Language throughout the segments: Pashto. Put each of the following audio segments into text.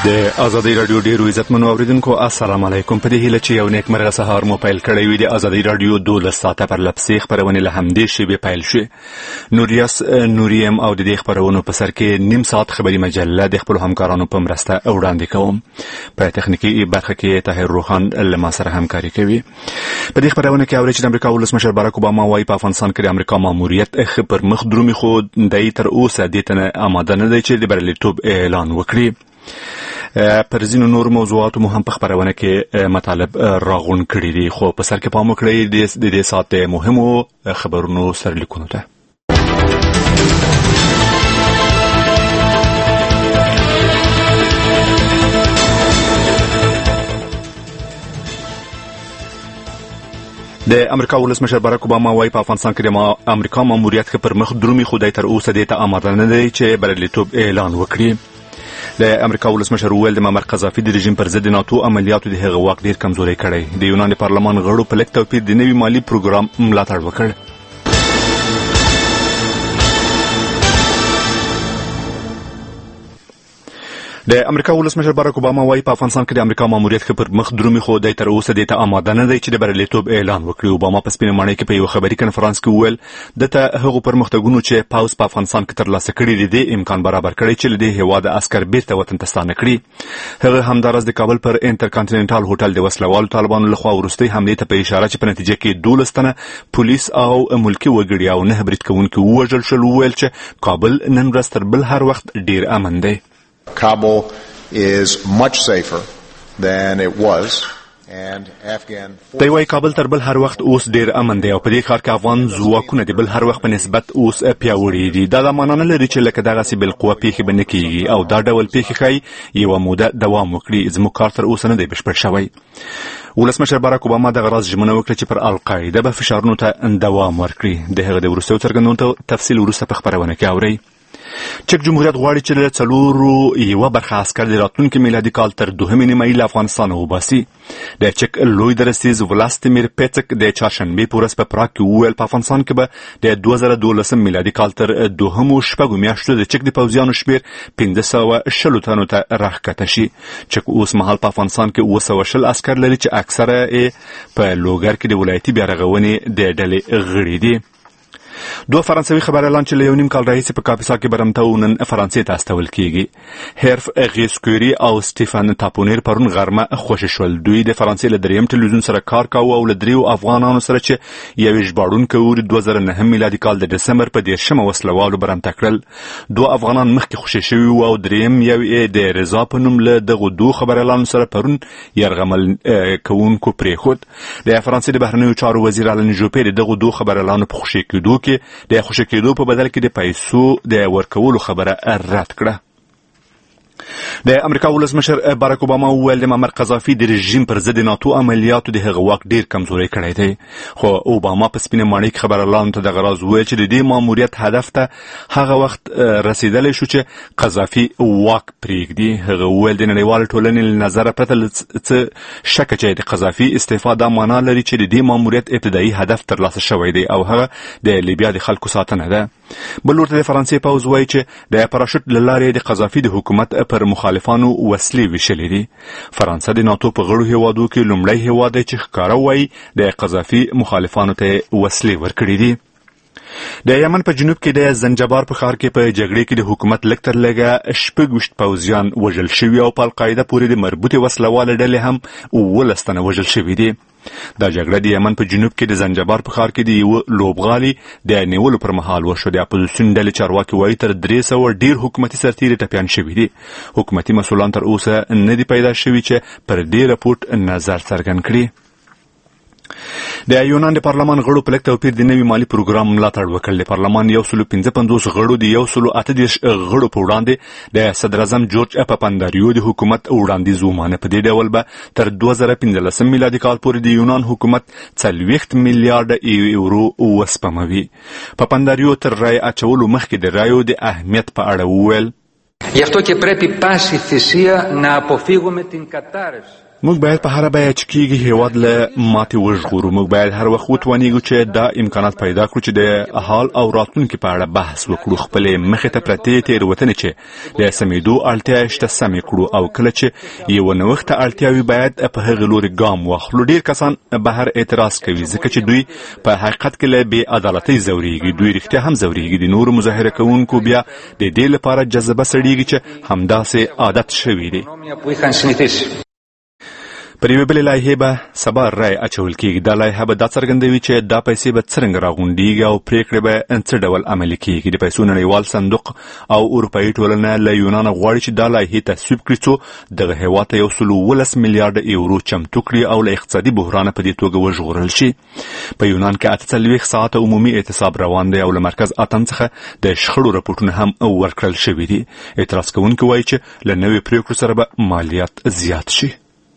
د ازادي رادیو ډیرو عزتمنو اوریدونکو السلام علیکم. په دې هیله چې یو نیکمرغه سهار مو پیل کړی وي. د ازادي رادیو 12 ساعته پر لپسې خبرونه له همدې شیبې پیل شي. نوریاس نوریم او د دې خبرونو په سر کې نیم ساعت خبري مجله د خپل همکارانو په مرسته وړاندې کوم. په تخنیکی برخه کې طاهر روحان له ما سره همکاري کوي. په دې خبرونه کې اوري چې د امریکا ولسمشر باراک اوباما وايي په افغانستان کې د امریکا ماموریت پر مخ درومي، خو د تر اوسه د تنه آماده نه دی چې د بریالیتوب اعلان وکړي. پر ځینو نور موضوعاتو مو هم په خبرونه کې مطالب راغون کړي دي، خو په سر کې پام وکړئ د دې ساعت مهمو خبرونو سرلیکونو ته. د امریکا ولسمشر باراک اوباما وايي په افغانستان کې د امریکا ماموریت پر مخ درومي، خو د تر اوسه د آماده نه دی چې بریالیتوب اعلان وکړي. د امریکا ولسمشر وویل د معمر قذافي د رژیم پر ضد ناتو عملیاتو د هغه واک ډیر کمزوري کړی. د یونان پارلمان غړو په لږ توپیر د نوي مالی پروګرام ملاتړ وکړ. د امریکا ولسمشر باراک اوباما وايي په افغانستان کې د امریکا ماموریت پر مخ درومي، خو د تر اوسه د آماده نه دی چې د بریالیتوب اعلان وکړي. اوباما په سپینه ماڼۍ کې په یو خبري کنفرانس کې وویل دته هغه پرمختګونو چې پاوز په افغانستان کې ترلاسه کړي دي امکان برابر کړي چې له هیواد عسكر بیرته وطن ته ستانه کړي. هغه همدارس د کابل پر انټرکانټیننټال هوټل د وسلوالو طالبانو لخوا ورستۍ حمله ته په اشاره چې په نتیجه کې 12 تنه پولیس او ملکی وګړي او 9 برید کوونکي وژل شول. وویل چې کابل نن ورځ تر بل هر وخت ډیر امن دی. Kabul is much safer than it was and Afghan دی وايي کابل تر بل هر وخت اوس ډیر امن دی او په دې ښار کې افغان ځواکونه د بل هر وخت په نسبت اوس پیاوړي دي. دا معنی نه لري چې لکه دغه سی بل قوه پیښه بنه کیږي او دا ډول پیښه کوي یو موده دوام وکړي. زموږ کار تر اوسه نه دی بشپړ شوی. ولسمشر باراک اوباما د غراض ژمنه وکړه چې پر القاعده به فشارونو ته دوام ورکړي. د هغه د وروستیو څرګندونو تفصیل وروسته په خبرونه کې اورئ. چک جمهوریت غواړي چې له څلورو یوه برخه عسکر د راتلونکي میلادي کال تر 2 نیمایي له افغانستان وباسي. د چک لوی درستیز ولادیمیر پیټک د چهارشنبې په ورځ په پراګ کې وویل په افغانستان کې به د 2012 میلادي کال تر 2 شپږو میاشتو د چک د پوځیانو شمېر 510 تنو ته راښکته شي. چک اوس مهال په افغانستان کې 220 عسکر لري چې اکثره په لوګر کې د ولایتي بیارغونې د ډلې غړي دي. دوه فرانسوي خبريالان چې له یو نیم کال راهیسې په کاپیسا کې برمته نن فرانسې ته استول کیږي. هرف غیسکوري او سټیفن تاپونیر پرون غرمه خوشی شول. دوی د فرانسې له دریم ټلویزیون سره کار کاوه او له دریو افغانانو سره چې یو ژباړونکو د 2009 میلادي کال د دسمبر په 10 وسلوالو برمته کړل. دوه افغانان مخکې خوشی شوي او دریم یو د رضا په نوم له دغه دوه خبريالانو سره پرون يرغمل کوونکو پریخود. د فرانسې د بهرنیو چارو وزیر آلن جوپې دغه دوه خبريالانو په خوشی کېدو کې د خوشی کېدو په بدل کې د پیسو د ورکولو خبره رد کړه. د امریکا ولسمشر باراک اوباما وویل د معمر قذافي د رژیم پر ضد ناتو عملیاتو د هغه واک ډیر کمزوري کړی دی. خو اوباما په سپینه ماڼۍ کې خبريالانو ته د غراض وویل چې د دې ماموریت هدف ته هغه وخت رسیدلی شو چې قذافي واک پرېږدي. هغه وویل د نړیوال ټولنې له نظره پرته څه شک چې د قذافي استعفا دا معنا لري چې د دې ماموریت ابتدایي هدف ترلاسه شوی دی او هغه د لیبیا د خلکو ساتنه ده. بل ورته د فرانسې پوځ وایي چې د پاراشوټ له لارې د قذافي د حکومت پر مخالفانو وسلې ویشلې دي. فرانسه د ناتو په غړو هیوادو کې لومړی هیواد دی چې ښکاره وایي د قذافي مخالفانو ته وسلې ورکړي دي. د یمن په جنوب کې د زنجبار په ښار کې په جګړې کې د حکومت لږ تر لږه 26 پوځیان وژل شوي او په القاعده پورې د مربوطې وسلواله ډلې هم 12 تنه وژل شوي دي. دا جګړه د یمن په جنوب کې د زنجبار په ښار کې د یو لوبغالي د نیولو پر مهال وشو. د اپوزیسیون ډلې چارواکي وایي تر 300 ډیر حکومتي سرتیري ټپیان شوي دي. حکومتي مسؤلان تر اوسه نه دي پیدا شوي چې پر دې رپورټ نظر څرګند کړي. د یونان د پارلمان غړو په لږ توپیر د نوي مالی پروګرام ملاتړ وکړ. د پارلمان 155 غړو د 138 غړو په وړاندې د صدر اعظم جورج پاپانداریو د حکومت وړاندیز ومانه. په دې ډول به تر 2015 میلادي کال پورې د یونان حکومت 40 میلیارډ یورو وسپموي. پاپانداریو تر رای اچولو مخکې د رایو د اهمیت په اړه وویل. Γι' αυτό και πρέπει πάση θυσία να αποφύγουμε την κατάρρευση موږ باید په هر بیه چې کېږي هیواد له ماتې وژغورو. موږ باید هر وخت وتوانیږو چې دا امکانات پیدا کړو چې د حال او راتلونکي په اړه بحث وکړو. خپلې مخې ته پرتې تېروتنې چې د سمېدو اړتیا شته سمې کړو، او کله چې یو نوښت ته اړتیا وي باید په هغې لوري ګام واخلو. ډېر کسان بهر اعتراض کوي ځکه چې دوی په حقیقت کې له بې عدالتۍ ځورېږي. دوی رښتیا هم ځورېږي. د نورو مظاهره کوونکو بیا د دې لپاره جذبه سړېږي چې همداسې عادت شوي دي. پر یوې بلې لایحې به سبا رای اچول کېږي. دا لایحه به دا څرګندوي چې دا پیسې به څرنګه راغونډېږي او پرېکړې به څه ډول عملي کېږي. د پیسو نړیوال صندوق او اروپایي ټولنه له یونانه غواړي چې دا لایحې تصویب کړي څو دغه هېواد ته 119 میلیارډ یورو چمتو کړي او له اقتصادي بحرانه په دې توګه وژغورل شي. په یونان کې 48 ساعته عمومي اعتصاب روان دی او له مرکز اتم څخه د شخړو راپورټونه هم ورکړل شوي دي. اعتراض کوونکي وایي چې له نوې پرېکړو سره به مالیات زیات شي.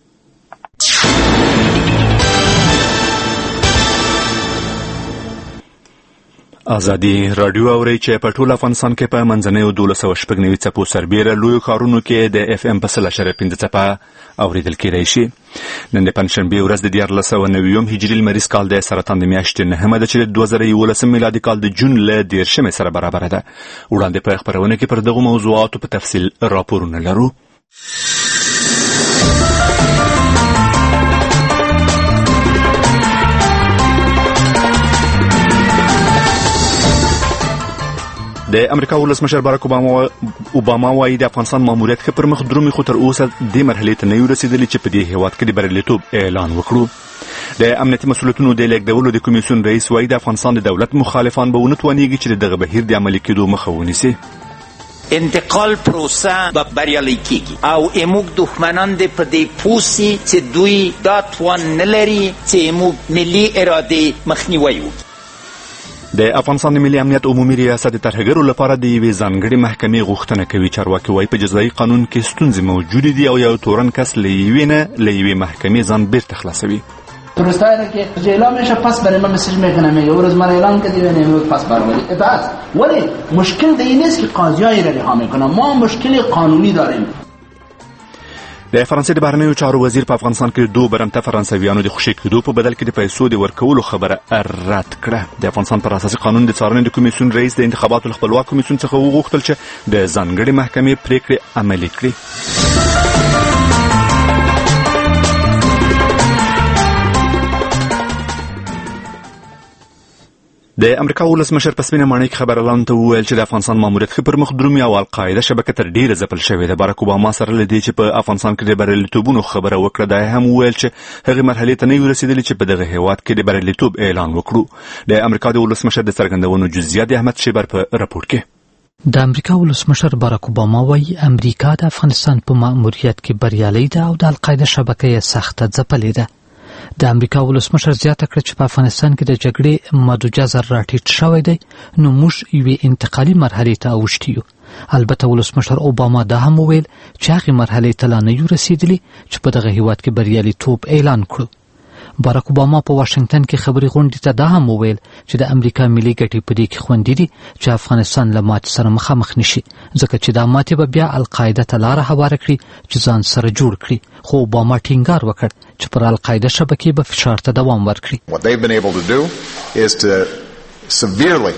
ازادي رادیو اوري چې په ټول افغانستان کې په منځنیو 1290 څپو سربېره لویو ښارونو کې د اف ام په 100.5 څپه اوریدل کېدای شي. نن د پنجشنبې ورځ د 1490 هجري لمریز کال د سرطان د میاشتې 9 ده چې د 2011 میلادي کال د جون له 13 سره برابر ده. وړاندې په خبرونه کې پر دغه موضوعاتو په تفصیل راپورونه لرو. د امریکا ولسمشر باراک اوباما وایي د افغانستان ماموریت ښه پر مخ درومي، خو تر اوسه دې مرحلې ته نه یو رسېدلي چې په دې هېواد کې د بریالیتوب اعلان وکړو. د امنیتي مسؤلیتونو د لیږدولو د کمیسیون رئیس وایي د افغانستان د دولت مخالفان به ونه توانیږي چې دغه بهیر د عملي کېدو مخه ونیسي. انتقال پروسه به بریالی کیږي او اموږ دښمنان دې په دې پوسي چې دوی دا توان نه لري چې اموږ ملي اراده مخنیوی وکړي. د افغانستان د ملي امنیت عمومي ریاست د طرحګرو لپاره د یوې ځانګړې محکمې غوښتنه کوي. چارواکي وایي په جزایي قانون کې ستونزې موجودې دي او یو تورن کس له یوې محکمې ځان بیرته خلاصوي. درسته اینه که اعلامش پس برای من مسیج میکنم میگه او روز من اعلام کردی و نمیود پس برای اطاعت. ولی مشکل ده این نیست که قاضیایی را رها میکنن، ما مشکل قانونی داریم. د فرانسې د بهرنیو چارو وزیر په افغانستان کې 2 برمته فرانسویانو د خوشي کېدو په بدل کې د پیسو د ورکولو خبره رد کړه. د افغانستان پر اساسي قانون د څارنې د کمیسیون رئیس د انتخاباتو خپلواک کمیسیون څخه وغوښتل چې د ځانګړې محکمې پریکړې عملي کړي. د امریکا ولسمشر په سپینه ماڼۍ کې خبريالانو ته وویل چې د افغانستان ماموریت ښه پر مخ درومي او القاعده شبکه تر ډیره ځپل شوې ده. باراک اوباما سره له دې چې په افغانستان کې د بریالیتوبونو خبره وکړه، دا هم وویل چې هغه مرحلې ته نه یو رسیدلی چې په دغه هیواد کې د بریالیتوب اعلان وکړو. د امریکا د ولسمشر د څرګندونو جزئیات احمد شیبر په راپور کې. د امریکا ولسمشر باراک اوباما وايي امریکا د افغانستان په ماموریت کې بریالي ده او د القاعده شبکه یې سخته ځپلې ده. د امریکا ولسمشر زیاته کړه چې په افغانستان کې د جګړې مدوجه زر راټیټ شوی دی، نو موږ یوې انتقالي مرحلې ته اوښتي یو. البته ولسمشر اوباما دا هم وویل چې هغې مرحلې ته لا نه یو رسېدلي چې په دغه هیواد کې بریالیتوب اعلان کړو. باراک اوباما په واشنگټن کې خبري غونډې ته دا هم وویل چې د امریکا ملي ګټې په دې کې خوندي دي چې افغانستان له ماتې سره مخامخ نشي، ځکه چې دا ماتې به بیا القاعده ته لاره هواره کړي چې ځان سره جوړ کړي. خو اوباما ټینګار وکړ چې پر القاعده شبکې به فشار ته دوام ورکړي. What they've been able to do is to severely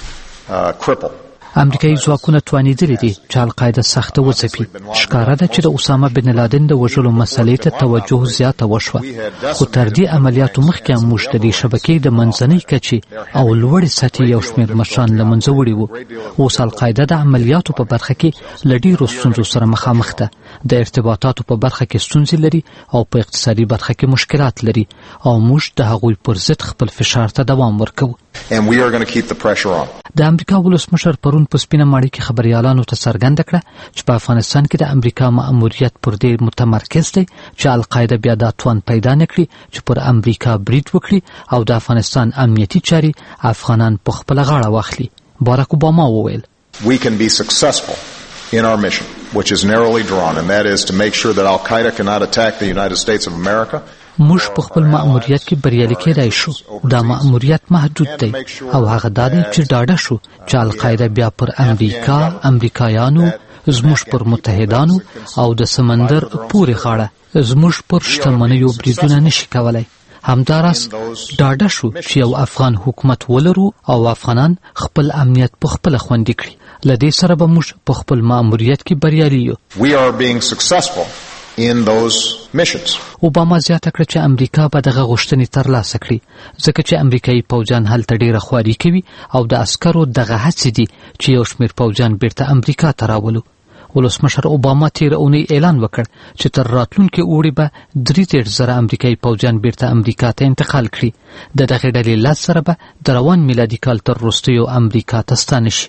cripple امریکایي ځواکونه توانېدلي دي چې القاعده سخته وځپي. ښکاره ده چې د اسامه بن لادن د وژلو مسلې ته توجه زیاته وشوه، خو تر دې عملیاتو مخکې هم موږ د دې شبکې د منځنۍ کچې او لوړې سطحې یو شمېر مشران له منځه وړي وو. اوس القاعده د عملیاتو په برخه کې له ډېرو ستونزو سره مخامخ ده. د ارتباطاتو په برخه کې ستونزې لري او په اقتصادي برخه کې مشکلات لري او موږ د هغوی پر ضد خپل فشار ته دوام ورکوو. And we are going to keep the pressure on. د امریکا ولسمشر پرون په سپینه ماڼۍ کې خبريالانو ته څرګنده کړه چې په افغانستان کې د امریکا مأموریت پر دې متمرکز دی چې القاعده بیا دا توان پیدا نکړي چې پر امریکا برید وکړي او د افغانستان امنیتي چاري افغانان په خپل غاړه واخلي. باراک اوباما وویل We can be successful in our mission, which is narrowly drawn, and that is to make sure that Al-Qaeda cannot attack the United States of America. موږ په خپل مأموریت کې بریالي کېدای شو. دا مأموریت محدود دی او هغه دا دی چې ډاډه شو چې القاعده بیا پر امریکا، امریکایانو، زموږ پر متحدانو او د سمندر پورې غاړه زموږ پر شتمنیو بریدونه نشي کولای. همداراز ډاډه شو چې یو افغان حکومت ولرو او افغانان خپل امنیت په خپل خوندي کړي. لدې سره به موږ په خپل مأموریت کې بریالي یو. We are being successful in those missions. اوباما زیاته کړه چې امریکا به دغه غوښتنې ترلاسه کړي ځکه چې امریکایي پوځیان هلته ډېره خواري کوي او د عسکرو دغه هڅې دي چې یو شمېر پوځیان بیرته امریکا ته راولو. ولسمشر اوباما تیر اونۍ اعلان وکړ چې تر راتلونکي اوړي به 63,000 امریکایي پوځیان بیرته امریکا ته انتقال کړي. د دغې ډلې لاس سره به د روان میلادي کال تر وروستیو امریکا ته ستانه شي.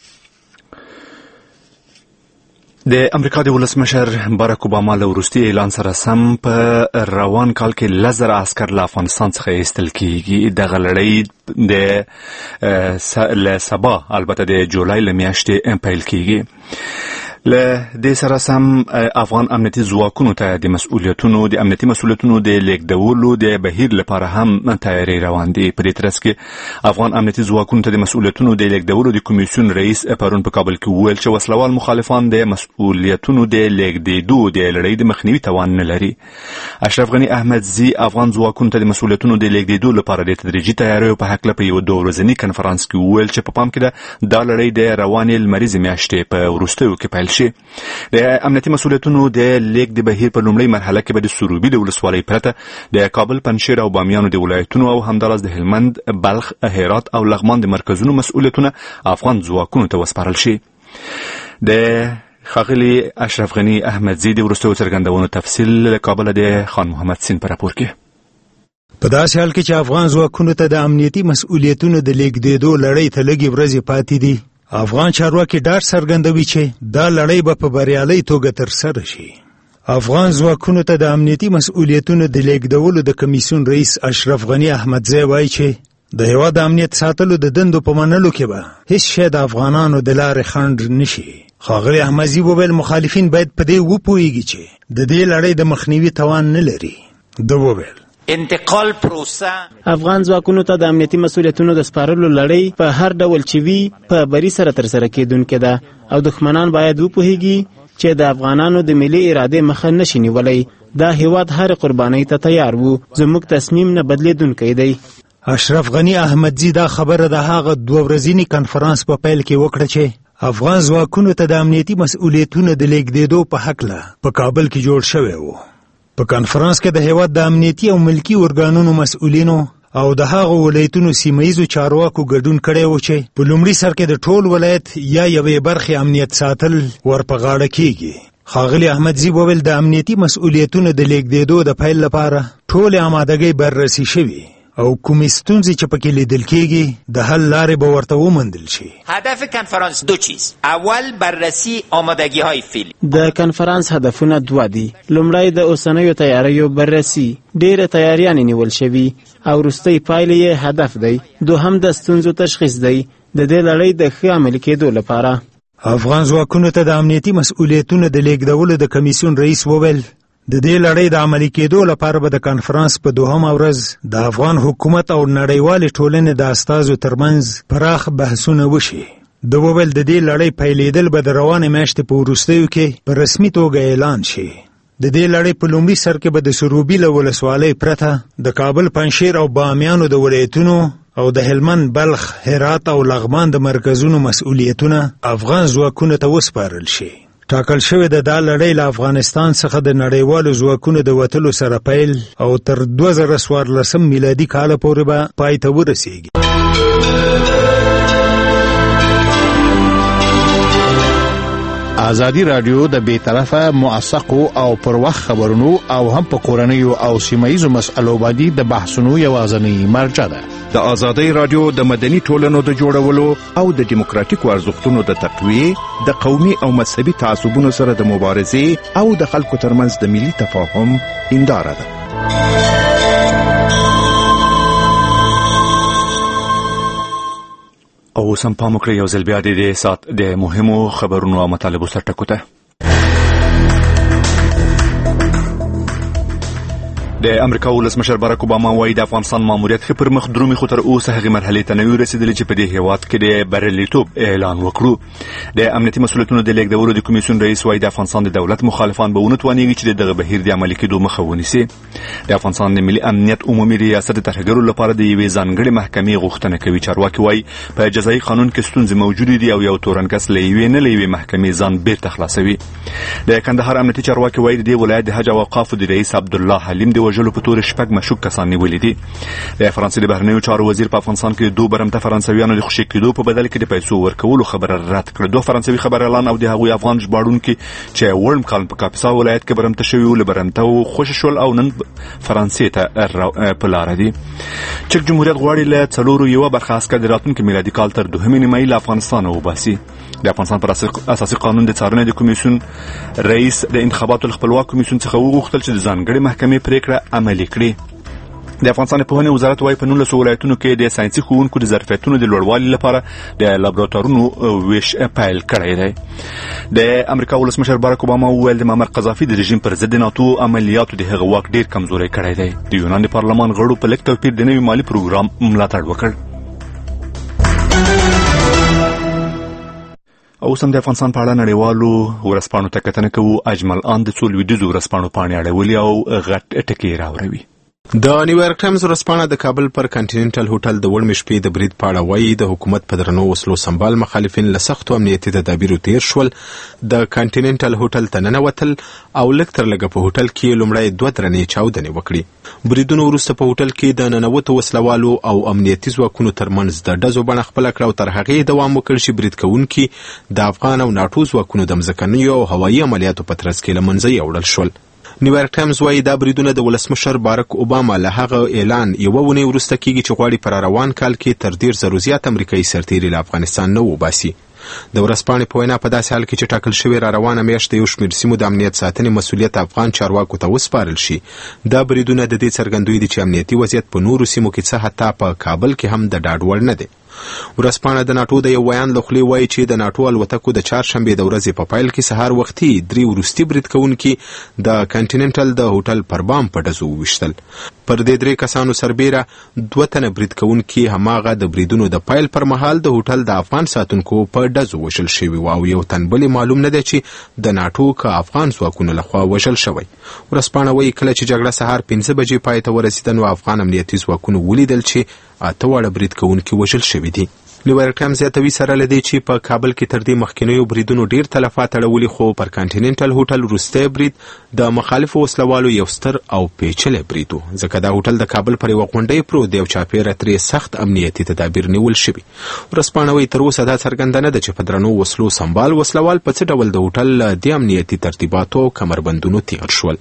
د امریکا د ولسمشر باراک اوباما له وروستي اعلان سره سم په روان کال کې 10,000 عسکر له افغانستان څخه ایستل کیږي. دغه لړۍ له سبا البته د جولای له میاشتې پیل کیږي. له دې سره سم افغان امنیتي ځواکونو ته د امنیتي مسؤلیتونو د لیږدولو د بهیر لپاره هم تیاری روان دي. په دې ترڅ کې افغان امنیتي ځواکونو ته د مسؤلیتونو د لیږدولو د کمیسیون رئیس پرون په کابل کې وویل چې وسلوال مخالفان د مسؤلیتونو د لیږدېدو د لړۍ د مخنیوي توان نه لري. اشرف غني احمدزي افغان ځواکونو ته د مسؤلیتونو د لیږدېدو لپاره د تدریجي تیاریو په هکله په یو 2 ورځني کنفرانس کې وویل چې په پام کې ده دا لړۍ د روانې لمریزې میاشتې په وروستیو کې پیل شي. د امنیتي مسؤلیتونو د لیږد بهیر په لومړۍ مرحله کې به د سروبي د ولسوالۍ پرته د کابل، پنجشیر او بامیانو د ولایتونو او همداراز د هلمند، بلخ، هرات او لغمان د مرکزونو مسؤلیتونه افغان ځواکونو ته وسپارل شي. د ښاغلي اشرف غني احمدزي د وروستیو څرګندونو تفصیل له کابل د خان محمد سین په راپور کې. په داسې حال کې چې افغان ځواکونو ته د امنیتي مسؤلیتونو د لیږدېدو لړۍ ته لږې ورځې پاتې دي، افغان چارواکي ډاډ څرګندوي چې دا لړۍ به په بریالۍ توګه ترسره شي. افغان ځواکونو ته د امنیتي مسؤلیتونو د لیږدولو د کمیسیون رئیس اشرف غني احمدزی وایي چې د هېواد د امنیت ساتلو د دندو په منلو کې به هیڅ شی د افغانانو د لارې خنډ نشي. ښاغلي احمدزي وویل مخالفین باید په دې وپوهیږي چې د دې لړۍ د مخنیوي توان نه لري. ده وویل انتقال پروسه افغان ځواکونو ته د امنیتي مسؤلیتونو د سپارلو لړۍ په هر ډول چې وي په بری سره ترسره کېدونکې ده او دښمنان باید وپوهیږي چې د افغانانو د ملي ارادې مخه نشي نیولی. دا هیواد هر قربانۍ ته تیار وو. زموږ تصمیم نه بدلیدونکی دی. اشرف غني احمدزي دا خبره د هغه 2 ورځني کنفرانس په پیل کې وکړه چې افغان ځواکونو ته د امنیتي مسؤلیتونو د لیږدېدو په هکله په کابل کې جوړ شوی و. په کنفرانس کې د هېواد د امنیتي او ملکي ارګانونو مسؤلینو او د هغو ولایتونو سیمهییزو چارواکو ګډون کړی و چې په لومړي سر کې د ټول ولایت یا یوې برخې امنیت ساتل ورپه غاړه کیږي. ښاغلي احمدزي وویل د امنیتي مسؤلیتونو د لیږدېدو د پیل لپاره ټولې آمادګۍ بررسي شوي او کومې ستونزې چې پکې لیدل کېږي د حل لارې به ورته وموندل شي. هدف کنفرانس 2 چیز. اول بررسی آمادگی‌های فعلی. د کنفرانس هدفونه 2 دي. لومړی د اوسنیو تیاریو بررسي، ډېرې تیاریانې نیول شوي او وروستی پایلې یې هدف دی. دوهم د ستونزو تشخیص دی د دې لړۍ د ښه عملي کېدو لپاره. افغان ځواکونو ته د امنیتي مسؤلیتونو د لیږدولو د کمیسیون رئیس وویل د دې لړۍ د عملي کېدو لپاره به د کنفرانس په 2مه ورځ د افغان حکومت او نړیوالې ټولنې د استازو ترمنځ پراخ بحثونه وشي. د وویل د دې لړۍ پیلېدل به د روانې میاشتې په وروستیو کې په رسمي توګه اعلان شي. د دې لړۍ په لومړي سر کې به د سروبي له ولسوالۍ پرته د کابل، پنجشیر او بامیانو د ولایتونو او د هلمند، بلخ، هرات او لغمان د مرکزونو مسؤلیتونه افغان ځواکونو ته وسپارل شي. ټاکل شوې ده دا لړۍ له افغانستان څخه د نړیوالو ځواکونو د وتلو سره پیل او تر 2014 میلادي کال پورې به پای ته ورسیږي. ازادي رادیو د بیطرفه، موثقو او پر وخت خبرونو او هم په کورنیو او سیمهییزو مسألو باندې د بحثونو یوازینی مرجع ده. د ازادي رادیو د مدني ټولنو د جوړولو او د دیموکراتیکو ارزښتونو د تقویې، د قومي او مذهبي تعصبونو سره د مبارزې او د خلکو ترمنځ د ملي تفاهم هنداره ده. او سم پام وکړئ یو ځل بیا د سات د مهمو خبرونو او مطالبو سرټکو ته. د امریکا ولسمشر باراک اوباما وايي د افغانستان ماموریت ښه پر مخ درومي، خو تر اوسه هغه مرحله ته نه رسیدلی چې په دې هیواد کې د بریالیتوب اعلان وکړو. د امنیتي مسؤلیتونو د لیږدولو د کمیسیون رئیس وايي د افغانستان د دولت مخالفان به ونه توانیږي چې دغه بهیر د عملي کېدو مخه ونیسي. د افغانستان د ملي امنیت عمومي ریاست د ترهګرو لپاره د یوې ځانګړې محکمې غوښتنه کوي. چارواکي وايي په جزایي قانون کې ستونزې موجودې دي او یو تورنکس له یوې نه له یوې محکمې ځان بیرته خلاصوي. د کندهار امنیتي چارواکي وايي د ولایت د حج او اوقافو د رئیس عبدالله حلیم د وژلو په تور شپږ مشکوک کسان نیولي دي. د فرانسې د بهرنیو چارو وزیر په افغانستان کې د دوه برمته فرانسویانو د خوشي کېدو په بدل کې د پیسو ورکولو خبره رد کړه. دوه فرانسوي خبريالان او د هغوی افغان ژباړونکي چې ورم کال په کاپیسا ولایت کې برمته شوي ول برمته خوشي شول او نن فرانسې ته په لار دي. چک جمهوریت غواړي له څلورو یو برخه عسكر د راتلونکي میلادي کال تر 2 نیمه له افغانستان وباسي. د افغانستان پر اساسي قانون د څارنې د کمیسیون رئیس د انتخاباتو خپلواک کمیسیون څخه وغوښتل چې د ځانګړي محکمې پریکړه عملي کړي. د افغانستان په پوهنې وزارت وايي په 19 ولایتونو کې د ساينسي ښوونکو د ظرفیتونو د لوړوالي لپاره د لابراتوارونو ویش پیل کړی دی. د امریکا ولسمشر باراک اوباما وویل د معمر قذافي د رژیم پر ضد ناتو عملیاتو د هغه واک ډیر کمزوري کړی دی. د یونان د پارلمان غړو په لیک توپیر د نوي مالی پروګرام ملاتړ وکړ. او سم د افغانستان په اړه نړیوالو ورځپاڼو ته کتنه کوو. اجمل آن د څو لویدیځو ورځپاڼو پاڼې اړولي او غټ ټکي راوړوي. د نیویارک ټایمز ورځپاڼه د کابل پر کانټیننټل هوټل د وړمې شپې د برید په اړه وایي د حکومت په درنو وسلو سمبال مخالفین له سختو امنیتي تدابیرو تیر شول. د کانټیننټل هوټل ته ننوتل او لږ تر لږه په هوټل کې لومړی 2 درنې چاودنې وکړي. بریدونو وروسته په هوټل کې د ننوتو وسلوالو او امنیتي ځواکونو ترمنځ د ډزو بڼه خپله کړه او تر هغې دوام وکړ چې برید کوونکي د افغان او ناټو ځواکونو د مځکنیو او هوایي عملیاتو په ترڅ کې له منځه یوړل شول. نیویارک ټایمز وايي دا بریدونه د ولسمشر باراک اوباما له هغه اعلان یوه اونۍ وروسته کیږي چې غواړي پر روان کال کې تر 10,000 زیات امریکایي سرتیري له افغانستان نه وباسي. د ورځپاڼې په وینا په داسې حال کې چې ټاکل شوې را روانه میاشت د یو شمېر سیمو د امنیت ساتنې مسؤلیت افغان چارواکو ته وسپارل شي، دا بریدونه د دې څرګندوي دي چې امنیتي وضعیت په نورو سیمو کې څه حتی په کابل کې هم د ډاډ وړ نه دی. ورځپاڼه د ناټو د یو ویان له خولې وایي چې د ناټو الوتکو د چهارشنبې د ورځې په پیل کې سهار وختي 3 وروستي برید کوونکي د کانټیننټل د هوټل پر بام په ډزو وویشتل. پر دې 3 کسانو سربیره 2 تنه برید کوونکي هماغه د بریدونو د پیل پر مهال د هوټل د افغان ساتونکو په ډزو وژل شوي او یو تن بل معلوم نه دی چې د ناټو که افغان ځواکونو لخوا وژل شوی. ورځپاڼه وایي کله چې جګړه سهار 5 بجې پای ته ورسېده نو افغان امنیتي ځواکونو ولیدل چې 8 واړه برید کوونکي وژل شوي دي. نیویارک ټایمز زیاتوي سره له دې چې په کابل کې تر دې مخکینیو بریدونو ډیر تلفات اړولي، خو پر کانټیننټل هوټل وروستی برید د مخالفو وسلوالو یو ستر او پیچلی برید و، ځکه دا هوټل د کابل پر یوه غونډۍ پروت دی او چاپیره ترې سخت امنیتي تدابیر نیول شوي. ورځپاڼه وایي تر اوسه دا څرګنده نه ده چې په درنو وسلو سمبال وسلوال په څه ډول د هوټل له دې امنیتي ترتیباتو او کمربندونو تیر شول.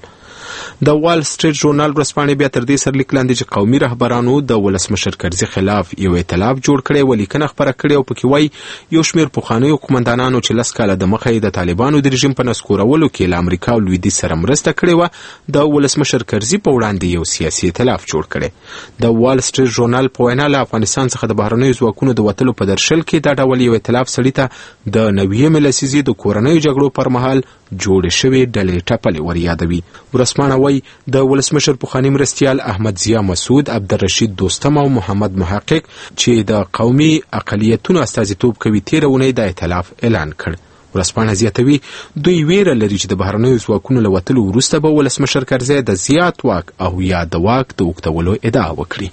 د وال سټریټ ژورنال ورځپاڼې بیا تر دې سرلیک لاندې چې قومي رهبرانو د ولسمشر کرزي خلاف یو ائتلاف جوړ کړی و لیکنه خپره کړې او پکې وایي یو شمېر پخوانیو قومندانانو چې 10 کاله د مخه د طالبانو د رژیم په نسکورولو کې له امریکا او لویدیځ سره مرسته کړې وه د ولسمشر کرزي په وړاندې یو سیاسي ائتلاف جوړ کړی. د وال سټریټ ژورنال په وینا له افغانستان څخه د بهرنیو ځواکونو د وتلو په درشل کې دا ډول یو ائتلاف سړي ته د 9 لسیزې د کورنیو جګړو پر مهال جوړې شوې ډلې ټپلې ور یادوي. ورځپاڼه وایي د ولسمشر پخوانی مرستیال احمد ضیا مسعود، عبدالرشید دوستم او محمد محقق چې د قومي اقلیتونو استازیتوب کوي تېره اونۍ د ائتلاف اعلان کړ. ورځپاڼه زیاتوي دوی ویره لري چې د بهرنیو ځواکونو له وتلو وروسته به ولسمشر کرزی د زیات واک او یا د واک د اوږدولو ادعا وکړي.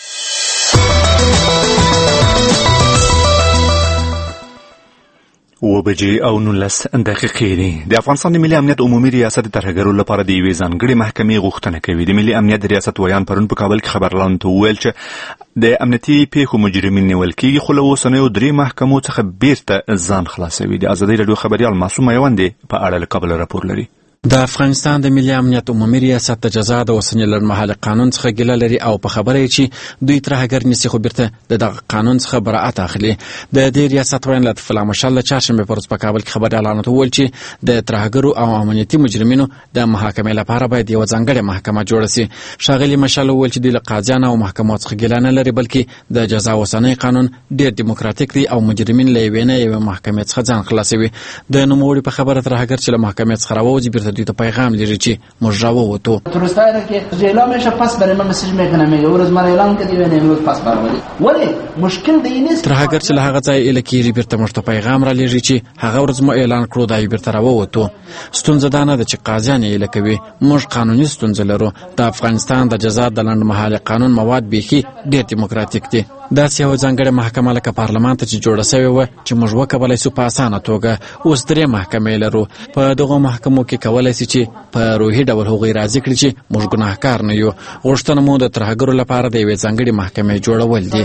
وبجې او 19 دقیقې دي. د افغانستان د ملي امنیت عمومي ریاست د ترهګرو لپاره د یوې ځانګړې محکمې غوښتنه کوي. د ملي امنیت د ریاست ویان پرون په کابل کې خبريالانو ته وویل چې د امنیتي پیښو مجرمین نیول کېږي، خو له اوسنیو 3 محکمو څخه بیرته ځان خلاصوي. د ازادۍ راډیو خبريال معصوم میوندې په اړه له کابل راپور لري. د افغانستان د ملي امنیت عمومي ریاست د جزا د اوسني لړمحاله قانون څخه ګیله لري او په خبره چې دوی ترهګر نیسي خو بیرته د دغه قانون څخه براءت اخلي. د دې ریاست ویان لطف الله مشال د چهارشنبې پر ورځ په کابل کې خبريالانو ته وویل چې د ترهګرو او امنیتي مجرمینو د محاکمې لپاره باید یو ځانګړې محکمه جوړه شي. ښاغلي مشال وویل چې دوی له قاضیانو او محکمو څخه ګیله نه لري، بلکې د جزا اوسنی قانون ډیر دیموکراتیک دی او مجرمین له یوې نه یوې محکمې څخه ځان خلاصوي. د نوموړي په خبره ترهګر چې له محکمې څخه راووځي بیرته ته دوی ته پیغام لري چې موږ راووتو. تروستایره که جیلا میشه پس برای من مسیج میکنه میگه او روز من اعلان کردی و امروز پس برآوردی. ولی مشکل دی نیست تر هغه چې له هغه ځای اله کېږي بیرته موږ ته پیغام را لېږي چې هغه ورځ مو اعلان کړو دا بیرته راووتو. ستونزه دا نه ده چې قاضیان یې اله کوي، موږ قانوني ستونزه لرو. د افغانستان د جزا د لنډمهاله قانون مواد بیخي ډېر دیموکراتیک دي. داسې یوه ځانګړې محکمه لکه پارلمان ته چې جوړه سوې وه چې موږ وکولی سو په اسانه توګه، اوس 3 محکمې لرو. په دغو محکمو کې کولی سي چې په روحي ډول هغوی راضي کړي چې موږ ګناهکار نه یو. غوښتنه مو د ترهګرو لپاره د یوې ځانګړې محکمې جوړول دي.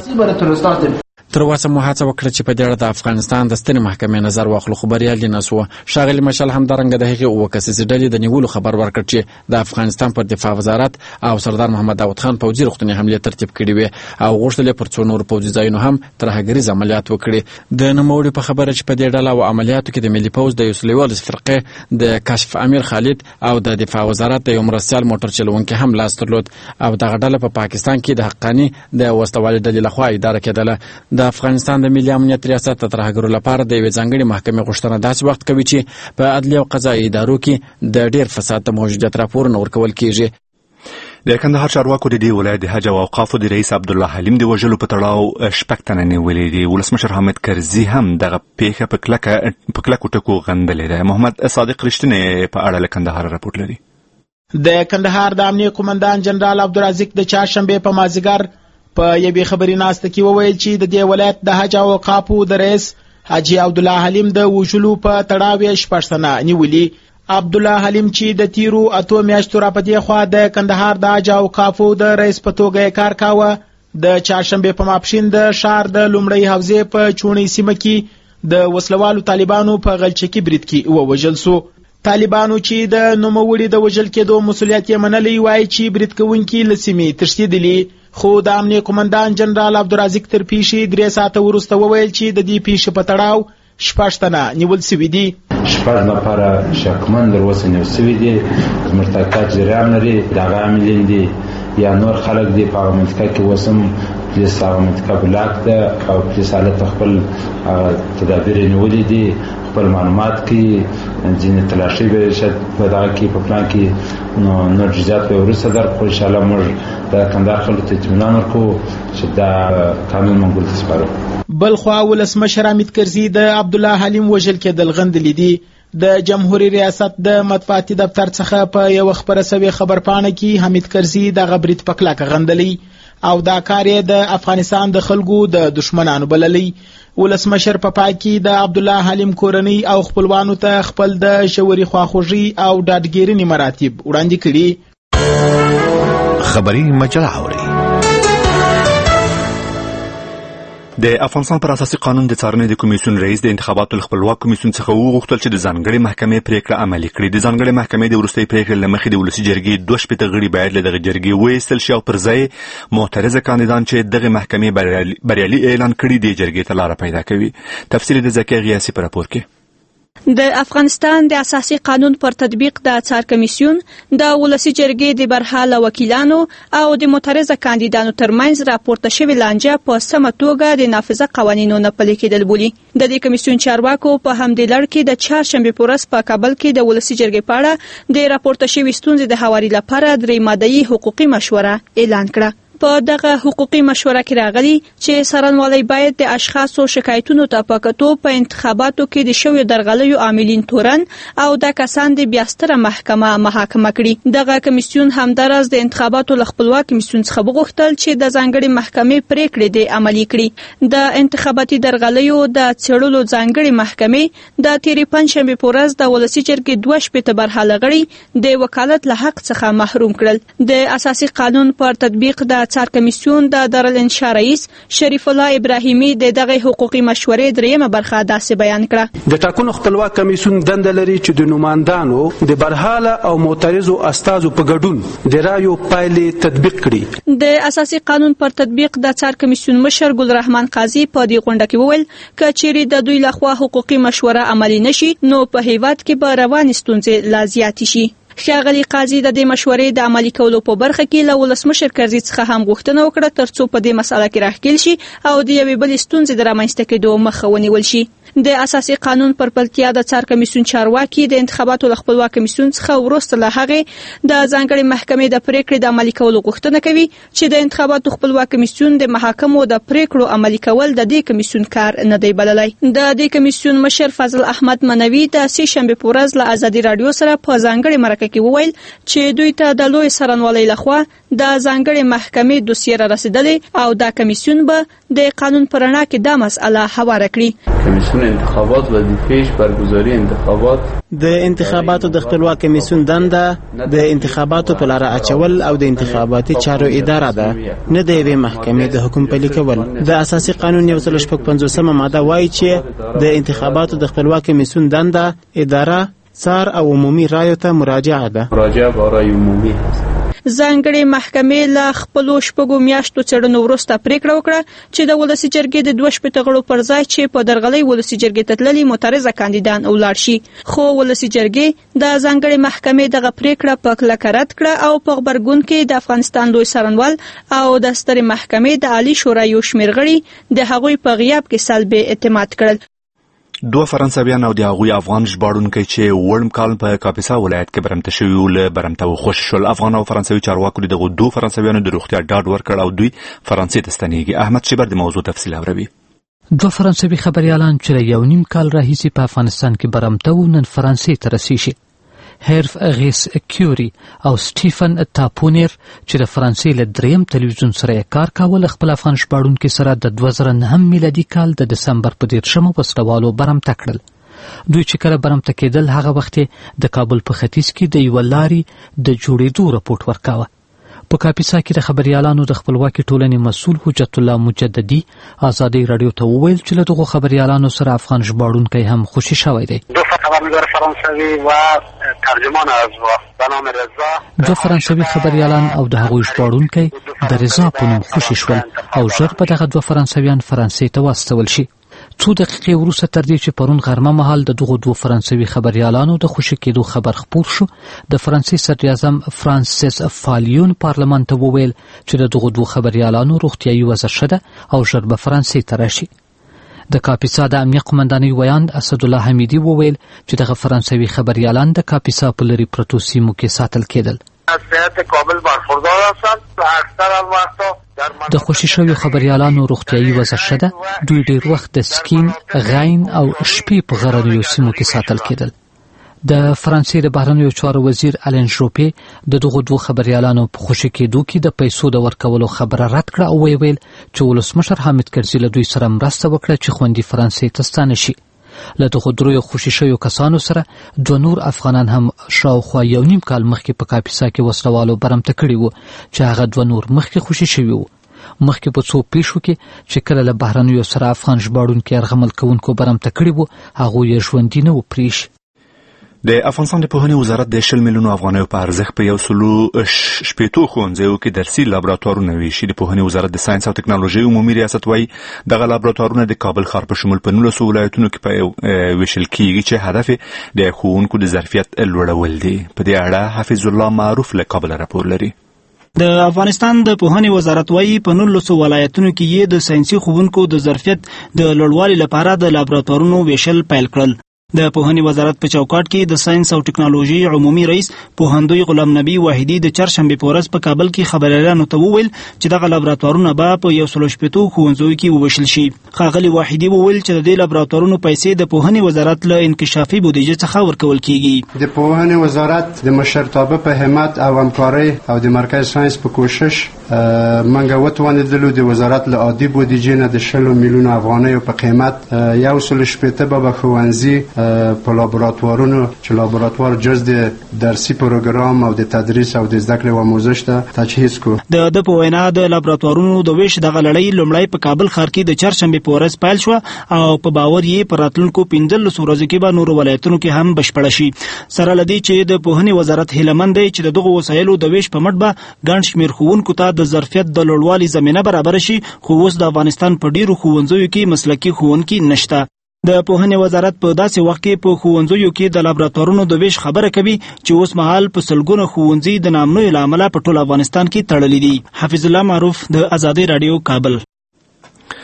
تر اوسه مو هڅه وکړه چې په دې اړه د افغانستان د سترې محکمې نظر واخلو، خو بریالي نه سوه. ښاغلي مشال همدارنګه د هغې 7 کسیزې ډلې د نیولو خبر ورکړ چې د افغانستان پر دفاع وزارت او سردار محمد داود خان پوځي روغتوني حملې ترتیب کړي وې او غوښتل یې پر څو نورو پوځي ځایونو هم ترهګریز عملیات وکړي. د نوموړي په خبره چې په دې ډله او عملیاتو کې د ملي پوځ د 114 فرقې د کشف امیر خالد او د دفاع وزارت د یو مرستیال موټر چلوونکي هم لاس درلود او دغه ډله په پاکستان کې د حقاني د وسلوالې ډلې لخوا اداره کېدله. د افغانستان د ملي امنیت ریاست د ترهګرو لپاره د یوې ځانګړې محکمې غوښتنه داسې وخت کوي چې په عدلي او قضایي ادارو کې د ډېر فساد د موجودیت راپورونه ورکول کېږي. د کندهار چارواکو د دې ولایت د حج او اوقافو د رئیس عبدالله حلیم د وژلو په تړاو 6 تنه نیولي دي. ولسمشر حامد کرزي هم دغه پیښه په کلکو ټکو غندلې ده. محمد صادق رښتینی په اړه له کندهار راپورټ لري. د کندهار د امنیه قومندان جنرال عبدالرزاق د چهارشنبه په مازیګر په یوې خبري ناسته کې وویل چې د دې ولایت د حج او اوقافو د رئیس حاجی عبدالله حلیم د وژلو په تړاو 6 تنه نیولي. عبدالله حلیم چې د تیرو 8 میاشتو را پدې خوا د کندهار د حج او اوقافو د رئیس په توګه کار کاوه، د چهارشنبه په ماپښین د شهر د لومړۍ حوزې په چونې سیمه کې د وسلوالو طالبانو په غلچکی برید کې ووژل سو. طالبانو چې د نوموړي د وژل کېدو مسؤلیت یې منلی وایي چې برید کوونکي له سیمې تښتېدلي، خو د امنیه قومندان جنرال عبدالرزاق تر پیښې 3 ساعته وروسته وویل چې د دې پیښې په تړاو 6 تنه نیول سوي دي. 6 نفره شکمن در اوسه نیول سوي دي. زموږ تحقیقات جریان لري، دغه عاملین دي یا نور خلک دي په هغه منطقه کې اوس هم پولیس هغه منطقه بلاک ده او پولیس حالت خپل تدابیر نیولي دي، خپل معلومات کې ځینې تلاشي به شاید په دغه کې په پلان کې نور جزیات به وروسته درکړو. انشاءالله موږ د کندهار خلکو ته اطمینان ورکوو چې دا قانون منګول ته سپارو. بلخوا ولسمشر حامد کرزي د عبدالله حلیم وژل کېدل غندلي دي. د جمهوریت ریاست د مطبوعاتي دفتر څخه په یو خبره سوي خبرپاڼه کې حامد کرزي د برید په کلکه غندلی او دا کار یې د افغانستان د خلکو د دشمنانو بللی. ولسمشر په پای کې د عبدالله حلیم کورنۍ او خپلوانو ته خپل د شوري خواخوږي او ډاډګیرنې مراتب وړاندې کړي. خبري مجله اوري. د افغانستان پر اساسي قانون د څارنې د کمیسیون رئیس د انتخاباتو خپلواک کمیسیون څخه وغوښتل چې د ځانګړې محکمې پریکړه عملي کړي. د ځانګړې محکمې د وروستۍ پریکړې له مخې د ولسي جرګې 2 غړي باید له دغه جرګې وایستل شي او پر ځای معترضه کاندیدان چې دغه محکمې بریالي اعلان کړي د جرګې ته لاره پیدا کوي. تفصیل د زکیه غیاسي په راپور کې. د افغانستان د اساسي قانون پر تطبیق د څار کمیسیون د ولسي جرګې د برحاله وکیلانو او د معترضه کاندیدانو ترمنځ راپورته شوې لانجه په سمه توګه د نافذه قوانینو نه پلي کېدل بولي. د دې کمیسیون چارواکو په همدې لړ کې د چهارشنبه په ورځ په کابل کې د ولسي جرګې په اړه د راپورته شوې ستونزې د هواري لپاره 3 ماده‌یي حقوقي مشوره اعلان کړه. په دغه حقوقي مشوره کې راغلي چې څارنوالۍ باید د اشخاصو شکایتونو ته په کتو په انتخاباتو کې د شویو درغلیو عاملین تورن او د کسان د بیاستره محاکمه کړي. دغه کمیسیون همدارس د انتخاباتو خپلواک کمیسیون څخه وغوښتل چې د ځانګړي محکمې پریکړې د عملي کړي. د انتخاباتي درغلیو د څېړلو ځانګړي محکمې د تیرې پنځشنبې په ورځ د ولسي جرګې 2 شپېته برحاله غړي د وکالت له حق څخه محروم کړل. د اساسي قانون پر تطبیق د څار کمیسیون د دارالانشا رئیس شریف الله ابراهیمی د دغه حقوقي مشورې 3مه برخه داسې بیان کړه. د ټاکنو خپلواک کمیسیون دنده لري چې د نوماندانو د برحاله او معترضو استازو په ګډون د رایو پایلې تطبیق کړي. د اساسي قانون پر تطبیق د څار کمیسیون مشر ګلرحمان قاضي په دې غونډه کې وویل چې چیرې د دوی لخوا حقوقي مشوره عملي نشي نو په هیواد کې به روانې ستونزې لا زیاتې شي. ښاغلي قاضي د دې مشورې د عملي کولو په برخه کې له ولسمشر کرزي څخه هم غوښتنه وکړه ترڅو په دې مسله کې راښکېل شي او د یوې بلې ستونزې د رامنځته کېدو مخه ونیول شي. د اساسي قانون پر پلتیا د څار کمیسیون چارواکي د انتخاباتو له خپلواک کمیسیون څخه وروسته له هغې د ځانګړې محکمې د پریکړې د عملي کولو غوښتنه کوي چې د انتخاباتو خپلواک کمیسیون د محاکمو د پریکړو عملي کول د دې کمیسیون کار نه دی بللی. د دې کمیسیون مشر فضل احمد منوي د سې شنبې په ورځ له ازادي راډیو سره په ځانګړې مرکه کې وویل چې دوی ته د لوی څارنوالۍ لخوا د ځانګړې محکمې دوسیه را رسیدلې او دا کمیسیون به د قانون په رڼا کې دا مسأله هواره کړي. کمیسیون انتخابات وظیفه‌اش برگزاری انتخابات د انتخاباتو د خپلواک کمیسیون دنده د انتخاباتو په لاره اچول او د انتخاباتي چارو اداره ده، نه د یوې محکمې د حکم پلي کول. د اساسي قانون 150 ماده وایي چې د انتخاباتو د خپلواک کمیسیون دنده اداره، څار او عمومي رایو ته مراجعه ده. مراجعه برای عمومی هست. ځانګړې محکمې له خپلو 6 میاشتو څېړنو وروسته پریکړه وکړه چې د ولسي جرګې د 2 غړو پر ځای چې په درغلۍ ولسي جرګې ته تللي معترضه کاندیدان ولاړ شي، خو ولسي جرګې د ځانګړې محکمې دغه پریکړه په کلکه رد کړه او په غبرګون کې د افغانستان لوی څارنوال او د سترې محکمې د عالی شورا یو شمېر غړي د هغوی په غیاب کې سلبي اعتماد کړل. 2 فرانسویان او د هغوی افغان ژباړونکي چې وړم کال په کاپیسا ولایت کې برمته شوي وو له برمته وخوشي شول. افغان او فرانسوي چارواکو دغه 2 فرانسویانو د روغتیا ډاډ ورکړ او دوی فرانسې ته ستنېږي. احمد شیبر د موضوع تفصیل اوري. 2 فرانسوي خبريالان چې یو نیم کال راهیسې په افغانستان کې برمته وو نن فرانسې ته رسیږي. هرف غیس کیوري او سټیفن تاپونیر چې د فرانسې له 3م تلویزیون سره کار کاوه خپل افغان ژباړونکي سره د 2009 میلادي کال د دسمبر په 13 وسلوالو برمته کړل. دوی چې کله برمته کېدل هغه وخت د کابل په ختیځ کې د یو لارې د جوړېدو رپورټ ورکاوه. په کاپیسا کې د خبريالانو د خپلواکي ټولنې مسؤل حجت الله مجددي ازادي رادیو ته وویل چې له دغه خبريالانو سره افغان ژباړونکي هم خوشي شوی دی. 2 خبرنگار فرانسوی و ترجمان از به نام رضا، 2 فرانسوي خبريالان او د هغوی ژباړونکي د رضا په نوم خوشي شول او ژر په دغه 2 فرانسویان فرانسې ته واستول شي. 2 دقیقې وروسته تر دې چې پرون غرمه مهال د دغه 2 فرانسوي خبريالانو د خوشي کېدو خبر خپور شو، د فرانسې صدر اعظم فرانسیس فالیون پارلمان ته وویل چې د دغه 2 خبريالانو روغتیايي وضع ښه ده او ژر به فرانسې ته راشي. د کاپیسا د امنیه قمندانۍ ویاند اسدالله حمیدي وویل چې دغه فرانسوي خبريالان د کاپیسا په لرې پرتو سیمو کې ساتل کېدل. از صحت کامل برخوردار هستند و اکثر الوقتا د خوشي شویو خبريالانو روغتیايي وضع ښه ده. دوی ډېر وخت د سکین، غین او شپې په غرنیو سیمو کې ساتل کېدل. د فرانسې د بهرنیو چارو وزیر الین ژوپې د دغو 2 خبريالانو په خوشي کېدو کې د پیسو د ورکولو خبره رد کړه او ویل چې ولسمشر حامد کرزي له دوی سره مرسته وکړه چې خوندي فرانسې ته ستانه شي. له دغو 3 خوشي شویو کسانو سره 2 نور افغانان هم شاوخوا یو نیم کال مخکې په کاپیسا کې وسلوالو برمته کړي وو چې هغه 2 نور مخکې خوشي شوي وو. مخکې په 2 پیښو کې چې کله له بهرنیو سره افغان ژباړونکي ارغمل کوونکو برمته کړي وو هغوی یې ژوندي نه وو پریښي. د افغانستان د پوهنې وزارت د 10 میلیونو افغانیو په ارزښت په 160 ښوونځیو کې درسي لابراتوارونه ویشي. د پوهنې وزارت د ساينس او ټکنالوژي عمومي ریاست وايي دغه لابراتوارونه د کابل ښار په شمول په 19 ولایتونو کې په ویشل کېږي چې هدف د ښوونکو د ظرفیت لوړول دي. په دې اړه حفیظ الله معروف له کابل راپور لري. د افغانستان د پوهنې وزارت وايي په 19 ولایتونو کې یې د ساينسي ښوونکو د ظرفیت د لوړوالي لپاره د لابراتوارونو ویشل پیل کړل. د پوهنې وزارت په چوکاټ کې د ساينس او ټکنالوژي عمومي رئیس پوهندوی غلام نبی واحدی د چهارشنبه په ورځ په کابل کې خبريالانو ته وویل چې دغه لابراتوارونه به په 160 ښوونځیو کې وویشل شي. ښاغلي واحدی وویل چې د دې لابراتوارونو پیسې د پوهنې وزارت له انکشافي بودیجه څخه ورکول کیږي. د پوهنې وزارت د مشرتابه په همت او همکارۍ او د مرکز ساينس په کوشش منګه وتوانیدلو د وزارت له عادي بودیجې نه د 10 میلیون افغانیو په قیمت 160 به ښوونځي په لابراتوارونو چې لابراتوار جز د درسي پروګرام او د تدریس او د زده کړې آموزش ته تجهیز کو. د په وینا د لابراتوارونو د ویش دغه لړۍ لومړی په کابل ښار کې د چهارشنبه په ورځ پیل شو او په باور یې پر راتلونکو 15 ورځو کې به نور ولایتونو کې هم بشپړ شي. سره لدی چې د پوهنې وزارت هیلمند دی چې دغه وسایلو د ویش په مټ به ګڼ شمېر ښوونکو ته د ظرفیت د لوړوالي زمینه برابر شي، خو اوس د افغانستان په ډیرو ښوونځیو کې مسلکي ښوونکي نشته. د پوهنې وزارت په داسې وخت کې په ښوونځیو کې د لابراتوارونو د ویش خبره کوي چې اوس مهال په سلګونو ښوونځي د نامنوي له امله په ټول افغانستان کې تړلي دي. حفیظ الله معروف د ازادي رادیو کابل.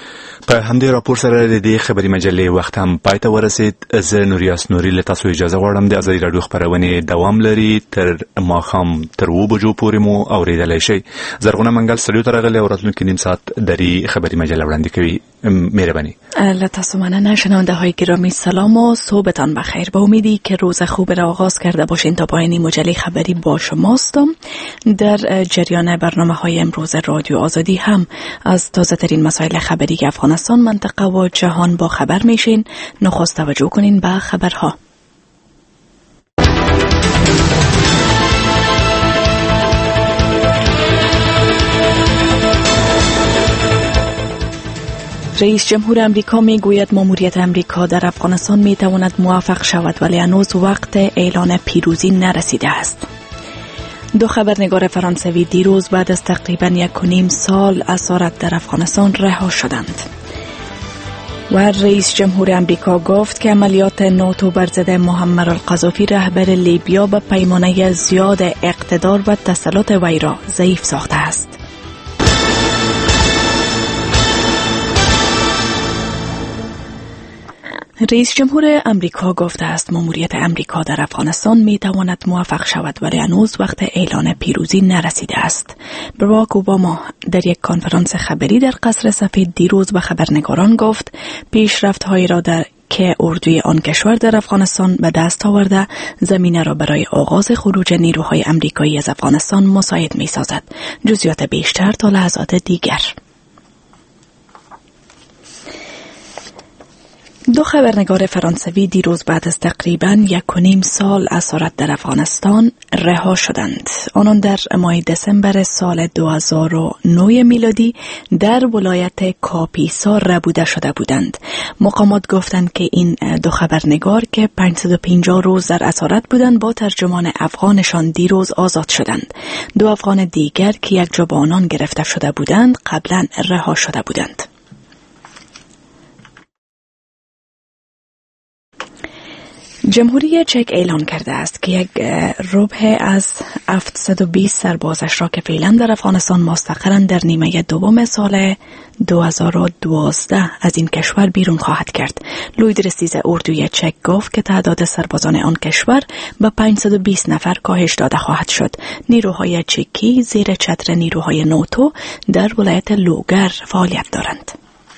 په همدې راپور سره د دې خبري مجلې وخت هم پای ته ورسید. زه نوریاس نوري له تاسو اجازه غواړم. د ازادي راډیو خبرونه دوام لري تر ماښام تر 2 بجو پورې مو اوریدلای شئ. زرغونه منګل سټوډیو ته راغلی او راتلونکي نیم ساعت درې خبري مجله وړاندې کوي. مهرباني. له تاسو مننه. شنونده‌های گرامی سلام و صبحتان بخیر. با امیدی که روز خوب را آغاز کرده باشین تا پایان مجله خبری با شماستم. در جریان برنامه‌های امروز رادیو آزادی هم از تازه‌ترین مسائل خبری افغانستان، منطقه و جهان با خبر میشین. نخست توجه کنین به خبرها. رئیس جمهور امریکا می گوید ماموریت امریکا در افغانستان می تواند موفق شود ولی هنوز وقت اعلان پیروزی نرسیده است. 2 خبرنگار فرانسوی دیروز بعد از تقریباً 1.5 سال اسارت در افغانستان رها شدند. و رئیس جمهور امریکا گفت که عملیات ناتو بر ضد معمر القذافی رهبر لیبیا به پیمانه زیاد اقتدار و تسلط وی را ضعیف ساخته است. رئیس جمهور امریکا گفته است ماموریت امریکا در افغانستان می تواند موفق شود ولی هنوز وقت اعلان پیروزی نرسیده است. باراک اوباما در یک کنفرانس خبری در قصر سفید دیروز به خبرنگاران گفت پیشرفت‌هایی را که اردوی آن کشور در افغانستان به دست آورده زمینه را برای آغاز خروج نیروهای امریکایی از افغانستان مساعد می سازد. جزئیات بیشتر تا لحظات دیگر. 2 خبرنگار فرانسوی دیروز بعد از تقریباً 1.5 سال اسارت در افغانستان رها شدند. آنان در ماه دسامبر سال 2009 میلادی در ولایت کاپیسا ربوده شده بودند. مقامات گفتند که این 2 خبرنگار که 550 روز در اسارت بودند با ترجمان افغانشان دیروز آزاد شدند. 2 افغان دیگر که یک جا با آنان گرفته شده بودند قبلاً رها شده بودند. جمهوری چک اعلان کرده است که 1/4 از 720 سربازش را که فعلا در افغانستان مستقرند در نیمه دوم سال 2012 از این کشور بیرون خواهد کرد. لوید رسیز اردوی چک گفت که تعداد سربازان آن کشور به 520 نفر کاهش داده خواهد شد. نیروهای چکی زیر چتر نیروهای ناتو در ولایت لوگر فعالیت دارند.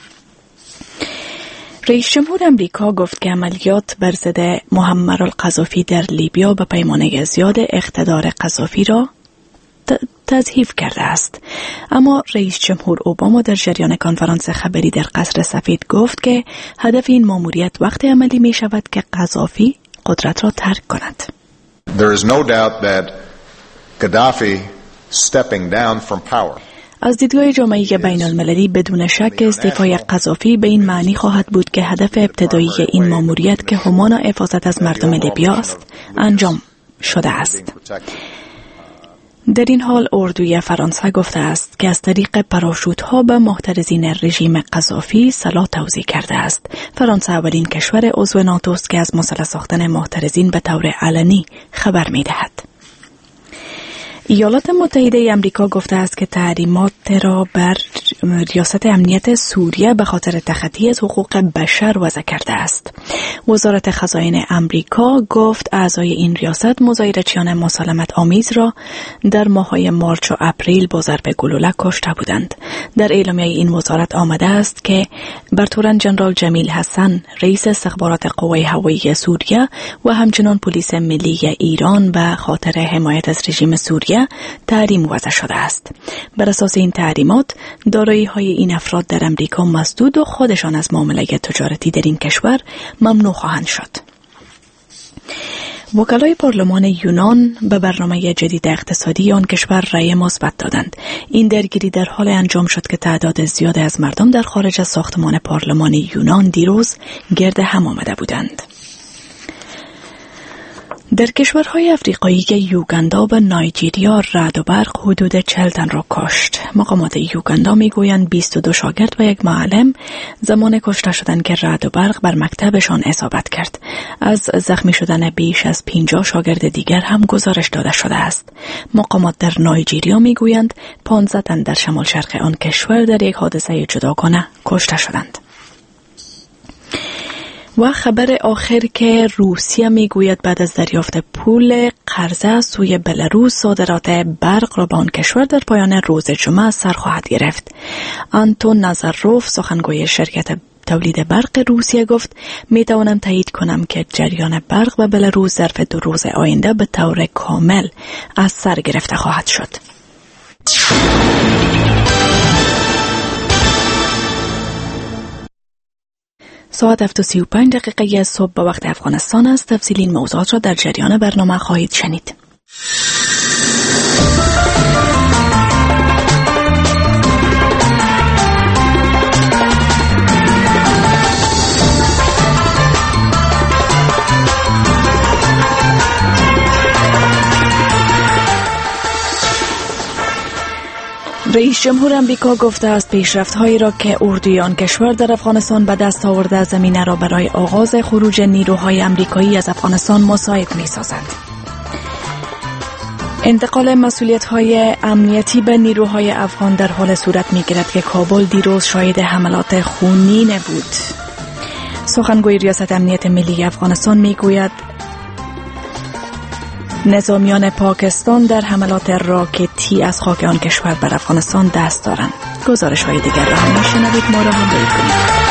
رئیس جمهور امریکا گفت که عملیات بر ضد معمر القذافی در لیبیا به پیمانه زیاد اقتدار قذافی را تضعیف کرده است. اما رئیس جمهور اوباما در جریان کنفرانس خبری در قصر سفید گفت که هدف این ماموریت وقت عملی می شود که قذافی قدرت را ترک کند. There is no doubt that Gaddafi stepping down from power از دیدگاه جامعه بین المللی بدون شک استعفای قذافی به این معنی خواهد بود که هدف ابتدایی این ماموریت که همان حفاظت از مردم لیبیا است انجام شده است. در این حال اردوی فرانسه گفته است که از طریق پاراشوت‌ها به محترزین رژیم قذافی سلاح توزیع کرده است. فرانسه اولین کشور عضو ناتو است که از مسلح ساختن محترزین به طور علنی خبر می‌دهد. ایالات متحده آمریکا گفته است که تحریمات را بر ریاست امنیت سوریه به خاطر تخطی از حقوق بشر وضع کرده است. وزارت خزاین آمریکا گفت اعضای این ریاست مظاهرچیان مسالمت آمیز را در ماه‌های مارچ و اپریل با ضرب گلوله کشته بودند. در اعلامیه این وزارت آمده است که برتورن جنرال جمیل حسن رئیس استخبارات قوای هوایی سوریه و همچنین پلیس ملی ایران به خاطر حمایت از رژیم سوریه تحریم وضع شده است. بر اساس این تحریمات دارایی‌های این افراد در امریکا مسدود و خودشان از معامله تجارتی در این کشور ممنوع خواهند شد. وکلای پارلمان یونان به برنامه جدید اقتصادی آن کشور رأی مثبت دادند. این درگیری در حال انجام شد که تعداد زیادی از مردم در خارج از ساختمان پارلمان یونان دیروز گرد هم آمده بودند. در کشورهای افریقایی یوگاندا و نایجیریا رعد و برق حدود 40 تن را کشت. مقامات یوگاندا میگویند 22 شاگرد و یک معلم زمان کشته شدند که رعد و برق بر مکتبشان اصابت کرد. از زخمی شدن بیش از 50 شاگرد دیگر هم گزارش داده شده است. مقامات در نایجیریا میگویند 15 تن در شمال شرق آن کشور در یک حادثه جداگانه کشته شدند. و خبر آخر که روسیه میگوید بعد از دریافت پول قرضه سوی بلاروس صادرات برق را به آن کشور در پایان روز جمعه سر خواهد گرفت. آنتون نازاروف سخنگوی شرکت تولید برق روسیه گفت میتوانم تایید کنم که جریان برق به بلاروس ظرف 2 روز آینده به طور کامل از سر گرفته خواهد شد. ساعت 7:35 صبح به وقت افغانستان است. تفصیل این موضوعات را در جریان برنامه خواهید شنید. رئیس جمهور امریکا گفته است پیشرفت‌هایی را که اردوی آن کشور در افغانستان به دست آورده زمینه را برای آغاز خروج نیروهای امریکایی از افغانستان مساعد می‌سازد. انتقال مسئولیت‌های امنیتی به نیروهای افغان در حال صورت می‌گیرد که کابل دیروز شاهد حملات خونین بود. سخنگوی ریاست امنیت ملی افغانستان می‌گوید نظامیان پاکستان در حملات راکتی از خاک آن کشور بر افغانستان دست دارند. گزارش های دیگر را هم میشنوید، ما را همراهی کنید.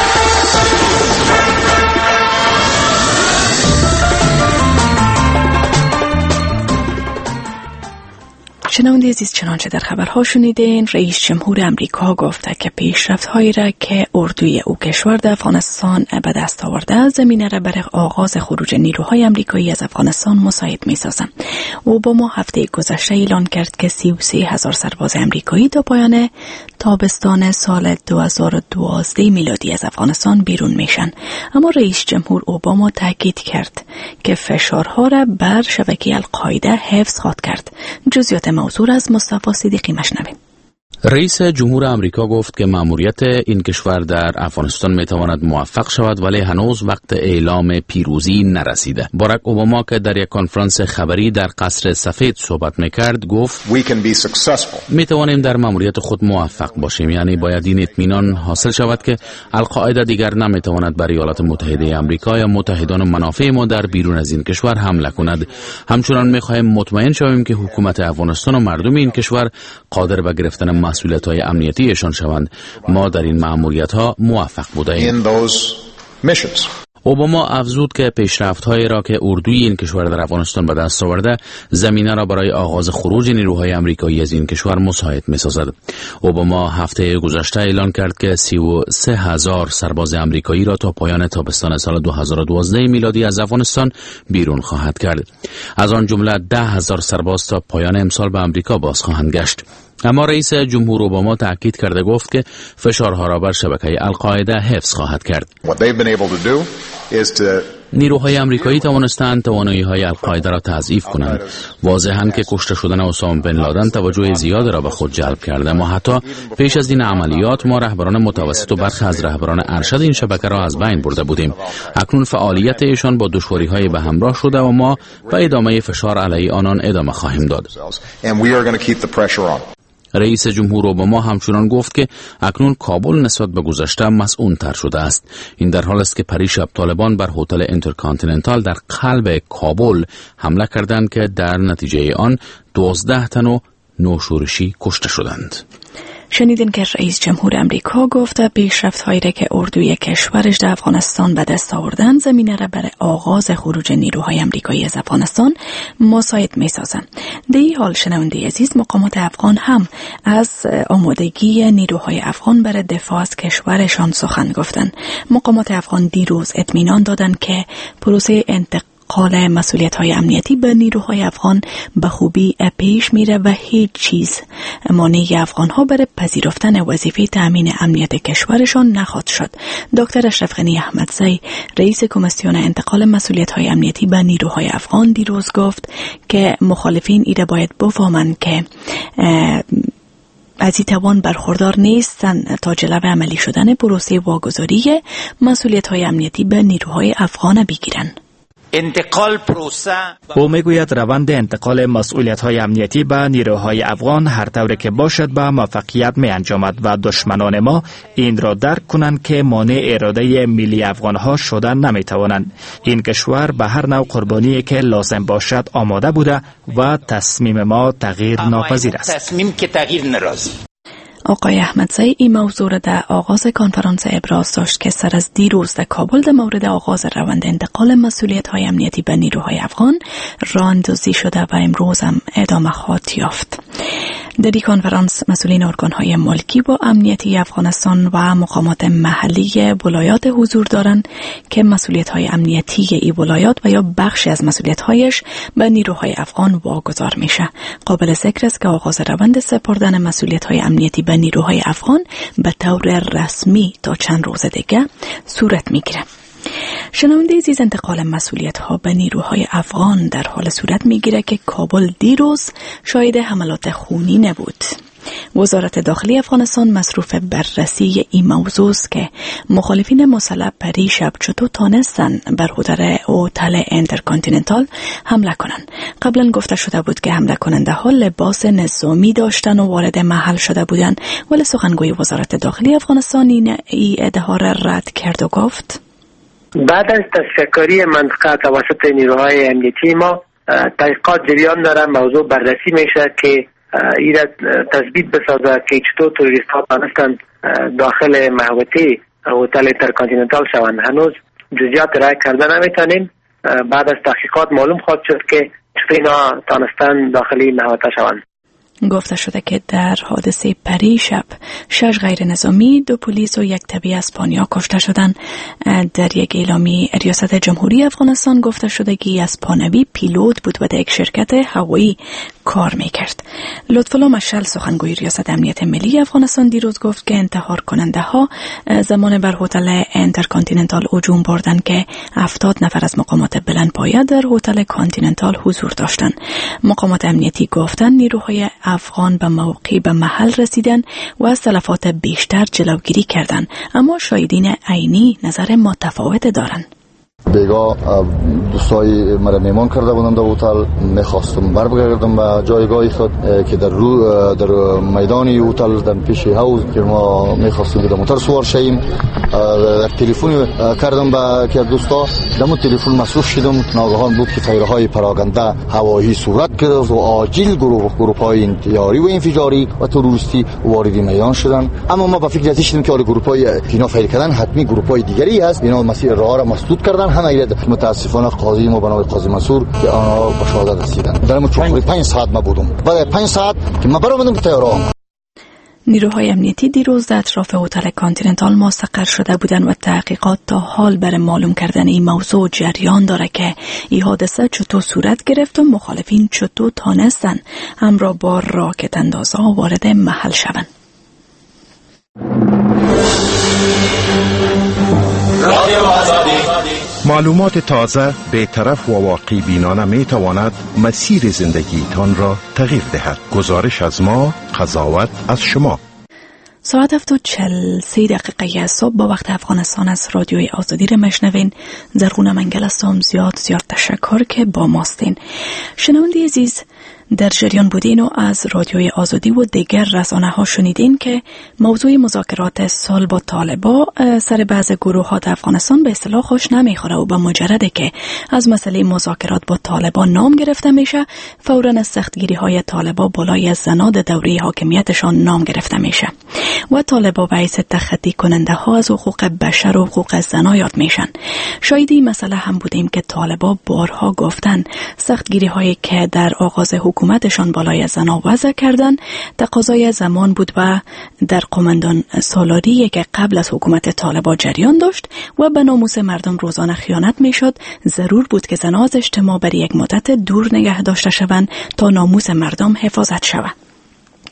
شنونده عزیز، چنانچه در خبرها شنیدین، رئیس جمهور امریکا گفته که پیشرفت‌هایی را که اردوی او کشور در افغانستان به دست آورده زمینه را برای آغاز خروج نیروهای امریکایی از افغانستان مساعد می‌سازد. اوباما هفته گذشته اعلان کرد که 33,000 سرباز امریکایی تا پایان تابستان سال 2012 میلادی از افغانستان بیرون میشن. اما رئیس جمهور اوباما تاکید کرد که فشارها را بر شبکه القاعده حفظ خواهد کرد. جزئیات موضوع از مصطفی صدیقی مشنویم. رئیس جمهور امریکا گفت که مأموریت این کشور در افغانستان میتواند موفق شود، ولی هنوز وقت اعلام پیروزی نرسیده. باراک اوباما که در یک کنفرانس خبری در قصر سفید صحبت میکرد گفت میتوانیم در مأموریت خود موفق باشیم، یعنی باید این اطمینان حاصل شود که القاعده دیگر نمیتواند بر ایالات متحده آمریکا یا متحدان و منافع ما در بیرون از این کشور حمله کند. همچنان میخواهیم مطمئن شویم که حکومت افغانستان و مردم این کشور قادر به گرفتن مسئولیت‌های امنیتیشان شوند. ما در این مأموریت‌ها موفق بودیم. اوباما افزود که پیشرفت‌هایی را که اردوی این کشور در افغانستان به دست آورده زمینه را برای آغاز خروج نیروهای امریکایی از این کشور مساعد می‌سازد. اوباما هفته گذشته اعلان کرد که 33,000 سرباز امریکایی را تا پایان تابستان سال 2012 میلادی از افغانستان بیرون خواهد کرد. از آن جمله 10,000 سرباز تا پایان امسال به امریکا باز خواهند گشت. اما رئیس جمهور اوباما تاکید کرده گفت که فشارها را بر شبکه القاعده حفظ خواهد کرد. نیروهای امریکایی توانستند توانایی‌های القاعده را تضعیف کنند. واضحاً که کشته شدن اسامه بن لادن توجه زیاد را به خود جلب کرده. ما حتی پیش از این عملیات ما رهبران متوسط و برخی از رهبران ارشد این شبکه را از بین برده بودیم. اکنون فعالیت ایشان با دشواری‌های به همراه شده و ما به ادامه فشار علیه آنان ادامه خواهیم داد. رئیس جمهور اوباما همچنان گفت که اکنون کابل نسبت به گذشته مسئول‌تر شده است. این در حال است که پریشب طالبان بر هتل اینترکانتیننتال در قلب کابل حمله کردند که در نتیجه آن 12 تن و 9 شورشی کشته شدند. شنیدین که رئیس جمهور امریکا گفته پیشرفت‌هایی را که اردوی کشورش در افغانستان به دست آوردن زمینه را برای آغاز خروج نیروهای امریکایی از افغانستان مساعد می‌سازند. در این حال شنونده عزیز، مقامات افغان هم از آمادگی نیروهای افغان برای دفاع از کشورشان سخن گفتند. مقامات افغان دیروز اطمینان دادند که پروسه انتقال مسئولیت‌های امنیتی به نیروهای افغان به خوبی پیش میره و هیچ چیز مانع افغان‌ها برای پذیرفتن وظیفه تأمین امنیت کشورشان نخواهد شد. دکتر اشرف غنی احمدزی، رئیس کمیسیون انتقال مسئولیت‌های امنیتی به نیروهای افغان، دیروز گفت که مخالفین ایره باید بفهمند که از این توان برخوردار نیستند تا جلو عملی شدن پروسه واگذاری مسئولیت‌های امنیتی به نیروهای افغان بگیرند. انتقال پروسه او میگوید روند انتقال مسئولیت‌های امنیتی به نیروهای افغان هر طوری که باشد به موفقیت می انجامد و دشمنان ما این را درک کنند که مانع اراده ملی افغان‌ها شدن نمی توانند. این کشور به هر نوع قربانی که لازم باشد آماده بوده و تصمیم ما تغییر ناپذیر است. تصمیم که تغییر نرازی. آقای احمدزی این موضوع را در آغاز کنفرانس ابراز داشت که سر از دیروز در کابل در مورد آغاز روند انتقال مسئولیت‌های امنیتی به نیروهای افغان راه‌اندازی شده و امروز هم ادامه خواهد یافت. در این کنفرانس مسئولین ارگان‌های ملکی با امنیتی افغانستان و مقامات محلی ولایات حضور دارند که مسئولیت‌های امنیتی این ولایات و یا بخشی از مسئولیت‌هایش به نیروهای افغان واگذار میشه. قابل ذکر است که آغاز روند سپردن مسئولیت‌های امنیتی به نیروهای افغان به طور رسمی تا چند روز دیگه صورت میگیره. شنونده عزیز، انتقال مسئولیت‌ها به نیروهای افغان در حال صورت میگیره که کابل دیروز شاهد حملات خونی نبود. وزارت داخلی افغانستان مصروف بررسی این موضوع است که مخالفین مسلح پریشب چطور تانستن بر هتل انترکانتیننتال حمله کنند. قبلا گفته شده بود که حمله کننده ها لباس نظامی داشتن و وارد محل شده بودند، ولی سخنگوی وزارت داخلی افغانستان این ادعا را رد کرد و گفت بعد از تشکری منطقه توسط نیروهای امنیتی ما تحقیقات جریان داره، موضوع بررسی میشه که این را تثبیت بسازه که چطور توریست ها تانستند داخل محوطه هتل انترکانتیننتال شوند. هنوز جزئیات رای کرده نمیتونیم. بعد از تحقیقات معلوم خواهد شد که چطور اینا تانستند داخلی محوطه شوند. گفته شده که در حادثه پریشب 6 غیر نظامی، 2 پلیس و 1 تبعی اسپانیا کشته شدند. در یک اعلامیه ریاست جمهوری افغانستان گفته شده که اسپانوی پیلوت بود و در یک شرکت هوایی کار میکرد. لطفالله مشعل سخنگوی ریاست امنیت ملی افغانستان دیروز گفت که انتحار کننده ها زمان بر هتل انترکانتیننتال هجوم بردند که 70 نفر از مقامات بلندپایه در هتل کانتیننتال حضور داشتند. مقامات امنیتی گفتند نیروهای افغان به موقع به محل رسیدن و از تلفات بیشتر جلوگیری کردند، اما شاهدین عینی نظر متفاوت دارند. بیگا دوستای مرا میمان کرده بودند در هتل، میخواستم برگردم به جایگاه خود که در میدان هتل در پیش حوض که ما میخواستیم در موتور سوار شیم. در تلفن کردم به که دوستا، دم تلفن مصروف شدم، ناگهان بود که فیرهای پراکنده هوایی صورت گرفت و عاجل گروه‌های انتحاری و انفجاری و تروریستی وارد میدان شدند. اما ما با فکر شدیم که گروه‌های اینا فیر کردن حتمی گروه‌های دیگری هست، اینا مسیر راه را مسدود کردن. همه اینا متاسفانه قاضی ما بنابرای قاضی منصور که آنها به شهادت رسیدن. در چوکری 5 ساعت ما بودم. بعد 5 ساعت که ما برآمدیم به تهران. نیروهای امنیتی دیروز در اطراف هتل کانتیننتال مستقر شده بودند و تحقیقات تا حال برای معلوم کردن این موضوع جریان داره که این حادثه چطور صورت گرفت و مخالفین چطور تانستن همراه با راکت اندازها وارد محل شوند. معلومات تازه، بی‌طرف و واقعی بینانه می تواند مسیر زندگی تان را تغییر دهد. گزارش از ما، قضاوت از شما. ساعت 7:43 صبح با وقت افغانستان از رادیوی آزادی را مشنوین. زرغونه منگل هستم. زیاد تشکر که با ماستین. شنونده عزیز، در جریان بودین و از رادیوی آزادی و دیگر رسانه ها شنیدین که موضوع مذاکرات صلح با طالبان سر بعض گروه ها در افغانستان به اصطلاح خوش نمیخوره و به مجرده که از مسئله مذاکرات با طالبان نام گرفته میشه، فوراً از سختگیری های طالبان بالای از زناد دوره حاکمیتشان نام گرفته میشه و طالبان به حیث تخطی کننده ها از حقوق بشر و حقوق زنان یاد میشن. شاید این مسئله هم بودیم که طالبان بارها گفتن سختگیری هایی که در آغاز حکومتشان بالای زنان وضع کردن تقاضای زمان بود و در قماندان سالاری که قبل از حکومت طالبان جریان داشت و به ناموس مردم روزانه خیانت میشد، ضرور بود که زنان از اجتماع برای یک مدت دور نگه داشته شوند تا ناموس مردم حفاظت شود.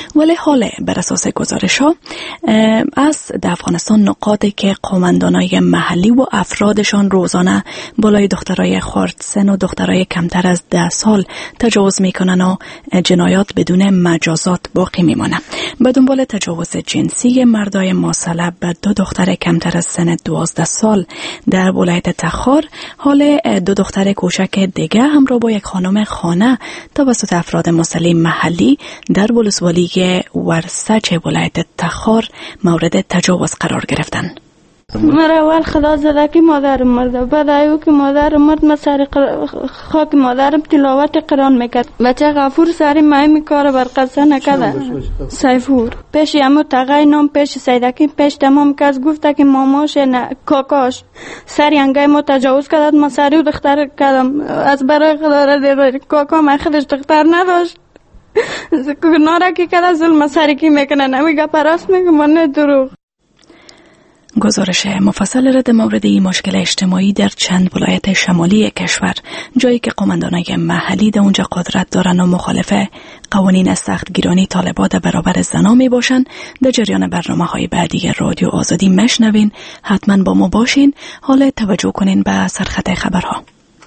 ولی حالا بر اساس گزارش ها از در افغانستان نقاطی که قومندانای محلی و افرادشان روزانه بالای دخترای خردسن و دخترای کمتر از 10 سال تجاوز میکنن و جنایات بدون مجازات باقی میمانه. به دنبال تجاوز جنسی مردای ماسله به 2 دختر کمتر از سن 12 سال در ولایت تخار، حال 2 دختر کوچک دیگه همراه با یک خانم خانه توسط افراد مسلح محلی در ولسوالی ورسچ ولایت تخار مورد تجاوز قرار گرفتن. مرا اول خدا زده که مادرم مرد، بعد ایو که مادرم مرد ما سر خاک مادرم تلاوت قرآن میکرد. بچه غفور سری مای میکاره بر قصه نکده سیفور پیش امو تغای نام پیش سیدکی پیش تمام کس گفته که ماماش کاکاش سری انگای ما تجاوز کردد. ما سری و دختر کردم از برای خدا را کاکا ما خودش دختر نداشت نارا که کده ظلم سری که میکنه نمیگه پراست میگه من دروغ. گزارش مفصل را در مورد این مشکل اجتماعی در چند ولایت شمالی کشور، جایی که قومندانای محلی در اونجا قدرت دارن و مخالف قوانین سختگیرانی طالبان در برابر زنا می باشن، در جریان برنامه‌های بعدی رادیو آزادی مشنوین. حتما با ما باشین. حالا توجه کنین به سرخط خبرها.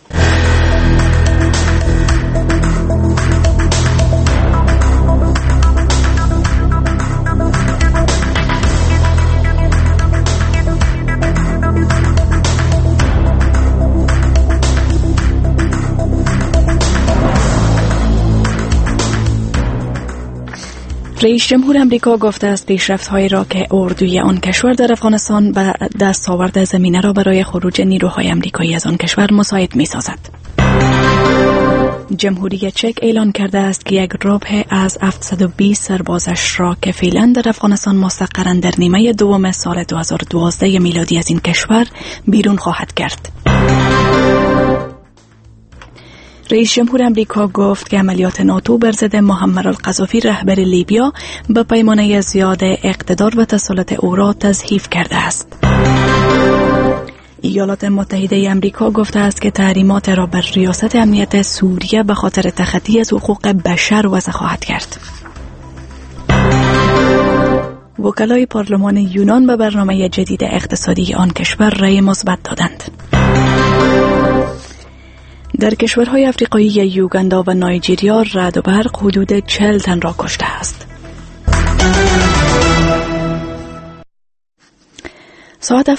رئیس جمهور امریکا گفته است پیشرفت‌هایی را که اردوی آن کشور در افغانستان به دست آورده زمینه را برای خروج نیروهای امریکایی از آن کشور مساعد می‌سازد. جمهوری چک اعلان کرده است که 1 ربع از 720 سربازش را که فعلا در افغانستان مستقرند در نیمه دوم سال 2012 میلادی از این کشور بیرون خواهد کرد. رئیس جمهور امریکا گفت که عملیات ناتو بر ضد معمر القذافی رهبر لیبیا به پیمانه زیاد اقتدار و تسلط او را تضعیف کرده است. ایالات متحده امریکا گفته است که تحریمات را بر ریاست امنیت سوریه به خاطر تخطی از حقوق بشر وضع خواهد کرد. وکلای پارلمان یونان به برنامه جدید اقتصادی آن کشور رأی مثبت دادند. در کشورهای افریقایی یوگاندا و نایجیریا رعد و برق حدود 40 تن را کشته است. ساعت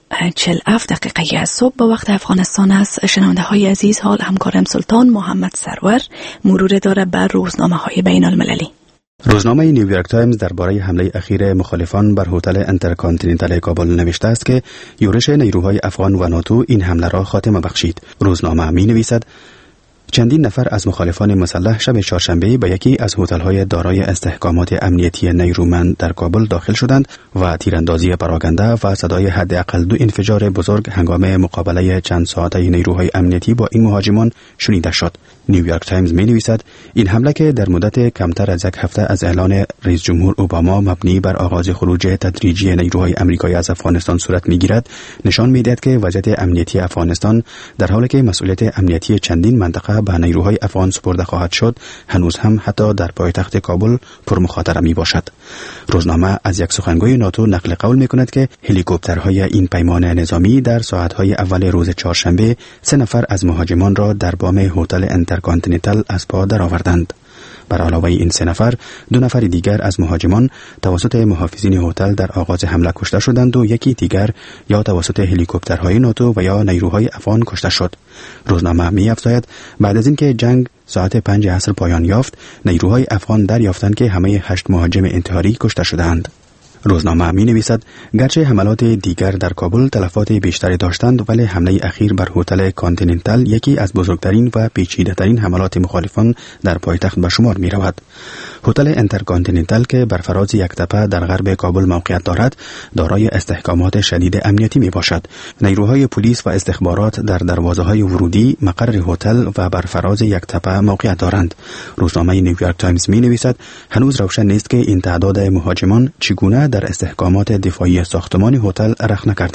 7:47 از صبح با وقت افغانستان است. شنونده های عزیز، حال همکارم سلطان محمد سرور مرور داره بر روزنامه های بین المللی. روزنامه نیویورک تایمز درباره حمله اخیر مخالفان بر هتل انترکانتیننتال کابل نوشته است که یورش نیروهای افغان و ناتو این حمله را خاتمه بخشید. روزنامه می نویسد چندین نفر از مخالفان مسلح شب چهارشنبه به یکی از هتل‌های دارای استحکامات امنیتی نیرومند در کابل داخل شدند و تیراندازی پراکنده و صدای حداقل 2 انفجار بزرگ هنگام مقابله چند ساعته نیروهای امنیتی با این مهاجمان شنیده شد. نیویورک تایمز می نویسد این حمله که در مدت کمتر از 1 هفته از اعلان رئیس جمهور اوباما مبنی بر آغاز خروج تدریجی نیروهای امریکایی از افغانستان صورت می گیرد، نشان می دهد که وضعیت امنیتی افغانستان در حالی که مسئولیت امنیتی چندین منطقه به نیروهای افغان سپرده خواهد شد، هنوز هم حتی در پایتخت کابل پرمخاطره می باشد. روزنامه از یک سخنگوی ناتو نقل قول می کند که هلیکوپترهای این پیمان نظامی در ساعتهای اول روز چهارشنبه 3 نفر از مهاجمان را در بام هتل انترکانتیننتال از پا درآوردند. بر علاوه این 3 نفر 2 نفر دیگر از مهاجمان توسط محافظین هتل در آغاز حمله کشته شدند و یکی دیگر یا توسط هلیکوپترهای ناتو و یا نیروهای افغان کشته شد. روزنامه می‌افزاید بعد از اینکه جنگ ساعت 5 عصر پایان یافت، نیروهای افغان دریافتند که همه 8 مهاجم انتحاری کشته شدند. روزنامه می نویسد گرچه حملات دیگر در کابل تلفات بیشتری داشتند، ولی حمله اخیر بر هتل کانتیننتال یکی از بزرگترین و پیچیده‌ترین حملات مخالفان در پایتخت به شمار می رود. هتل انترکانتیننتال که بر فراز یک تپه در غرب کابل موقعیت دارد، دارای استحکامات شدید امنیتی می باشد. نیروهای پلیس و استخبارات در دروازه‌های ورودی، مقر هتل و بر فراز یک تپه موقعیت دارند. روزنامه نیویورک تایمز می نویسد هنوز روشن نیست که این تعداد مهاجمان چگونه در استحکامات دفاعی ساختمان هتل رخنه کردند.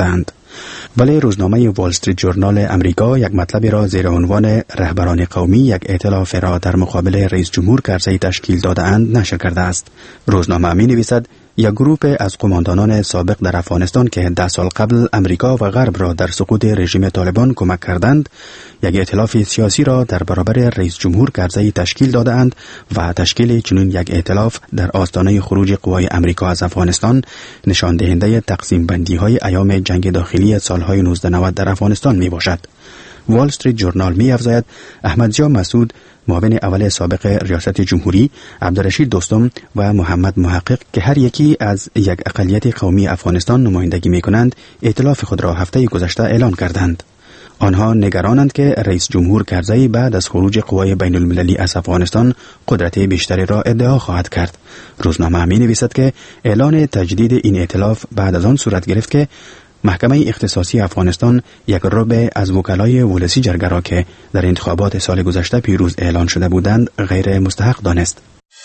ولی روزنامه وال استریت جورنال امریکا یک مطلبی را زیر عنوان رهبران قومی یک ائتلاف را در مقابل رئیس جمهور کرزی تشکیل داده‌اند نشر کرده است. روزنامه می‌نویسد یک گروه از قماندانان سابق در افغانستان که 10 سال قبل امریکا و غرب را در سقوط رژیم طالبان کمک کردند، یک ائتلاف سیاسی را در برابر رئیس جمهور کرزی تشکیل داده‌اند و تشکیل چنین یک ائتلاف در آستانه خروج قوای امریکا از افغانستان نشان دهنده تقسیم بندی های ایام جنگ داخلی سالهای 1990 در افغانستان می باشد. وال استریت جورنال می افزاید احمدضیا مسعود، معاون اول سابق ریاست جمهوری، عبدالرشید دوستم و محمد محقق که هر یکی از یک اقلیت قومی افغانستان نمایندگی می کنند، ائتلاف خود را هفته گذشته اعلان کردند. آنها نگرانند که رئیس جمهور کرزی بعد از خروج قوای بین المللی از افغانستان قدرت بیشتری را ادعا خواهد کرد. روزنامه می نویسد که اعلان تجدید این ائتلاف بعد از آن صورت گرفت که محکمه اختصاصی افغانستان یک ربع از وکلای ولسی جرگه را که در انتخابات سال گذشته پیروز اعلان شده بودند غیر مستحق دانست.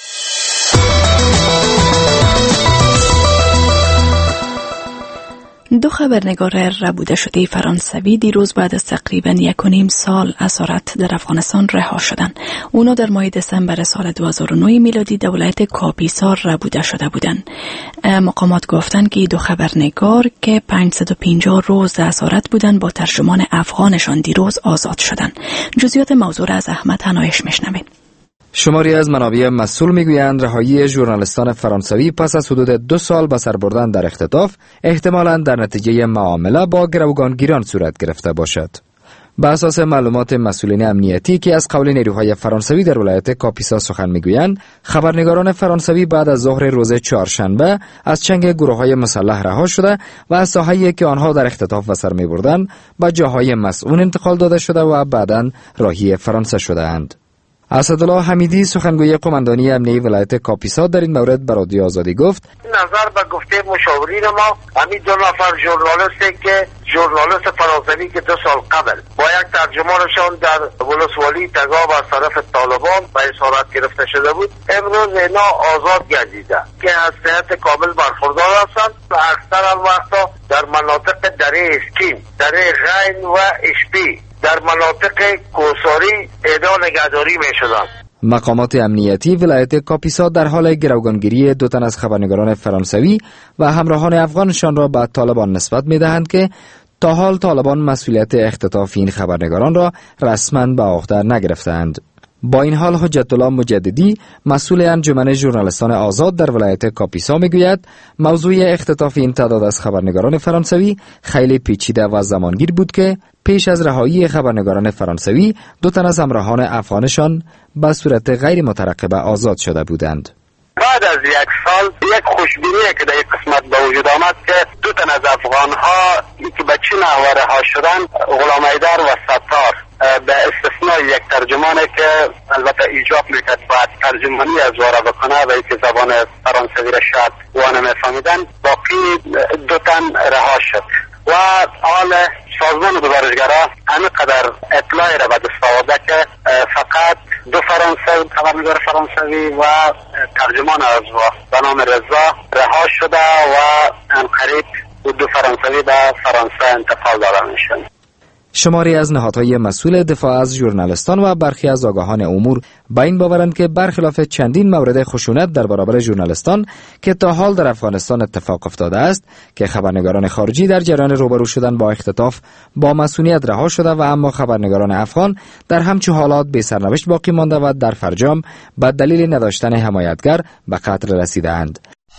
دو خبرنگار ربوده شده فرانسوی دیروز بعد از تقریباً 1.5 سال اسارت در افغانستان رها شدند. اونا در ماه دسامبر سال 2009 میلادی در ولایت کاپیسا ربوده شده بودند. مقامات گفتند که دو خبرنگار که 550 روز در اسارت بودند با ترجمان افغانشان دیروز آزاد شدند. جزئیات موضوع را از احمد هنایش میشنوید. شماری از منابع مسئول میگویند رهایی ژورنالیستان فرانسوی پس از حدود 2 سال به سر بردن در اختطاف احتمالاً در نتیجه معامله با گروگانگیران صورت گرفته باشد. بر اساس معلومات مسئولین امنیتی که از قول نیروهای فرانسوی در ولایت کاپیسا سخن میگویند، خبرنگاران فرانسوی بعد از ظهر روز چهارشنبه از چنگ گروه‌های مسلح رها شده و از ساحه‌ای که آنها در اختطاف به سر میبردند به جاهای مسئول انتقال داده شده و بعداً راهی فرانسه شده‌اند. اسدالله حمیدی سخنگوی قماندانی امنیتی ولایت کاپیسا در این مورد به رادیو آزادی گفت: نظر به گفته مشاورین ما همین 2 نفر ژورنالیستی که ژورنالیست فرانسوی که 2 سال قبل با یک ترجمانشان در ولسوالی تگاب از طرف طالبان به اسارت گرفته شده بود، امروز اینا آزاد گردیده که از صحت کامل برخوردار هستند و اکثر وقتا در مناطق دره اسکین، دره غین و اشپی در مناطق کوساری اعدام نگهداری می شدند. مقامات امنیتی ولایت کاپیسا در حال گروگانگیری 2 تن از خبرنگاران فرانسوی و همراهان افغانشان را به طالبان نسبت می دهند که تا حال طالبان مسئولیت اختطاف این خبرنگاران را رسما به عهده نگرفتند. با این حال حجت الله مجددی مسئول انجمن ژورنالیستان آزاد در ولایت کاپیسا میگوید موضوع اختطاف این تعداد از خبرنگاران فرانسوی خیلی پیچیده و زمانگیر بود که پیش از رهایی خبرنگاران فرانسوی 2 تن از همراهان افغانشان به صورت غیر مترقبه آزاد شده بودند. بعد از 1 سال یک خوشبینی که در یک قسمت به وجود آمد که 2 تن از افغانها که به چه نحو رها شدند، غلام حیدر و ستار، به استثنای یک ترجمانی که البته ایجاب میکرد باید ترجمانی از واره بکنه و اینکه زبان فرانسوی را شاید وانه میفهمیدن، باقی 2 تن رها شد و حال سازمان گزارشگرا همینقدر اطلاعی را به دست آورده که فقط 2 خبرنگار فرانسوی و ترجمان از به نام رضا رها شده و عنقریب 2 فرانسوی به فرانسه انتقال داده میشن. شماری از نهادهای مسئول دفاع از ژورنالیستان و برخی از آگاهان امور با این باورند که برخلاف چندین مورد خشونت در برابر ژورنالیستان که تا حال در افغانستان اتفاق افتاده است که خبرنگاران خارجی در جریان روبرو شدن با اختطاف با مسئولیت رها شده و اما خبرنگاران افغان در همچون حالات به سرنوشت باقی مانده و در فرجام به دلیل نداشتن حمایتگر به قتل رسیدند.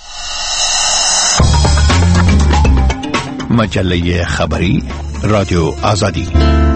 مجله خبری رادیو آزادی.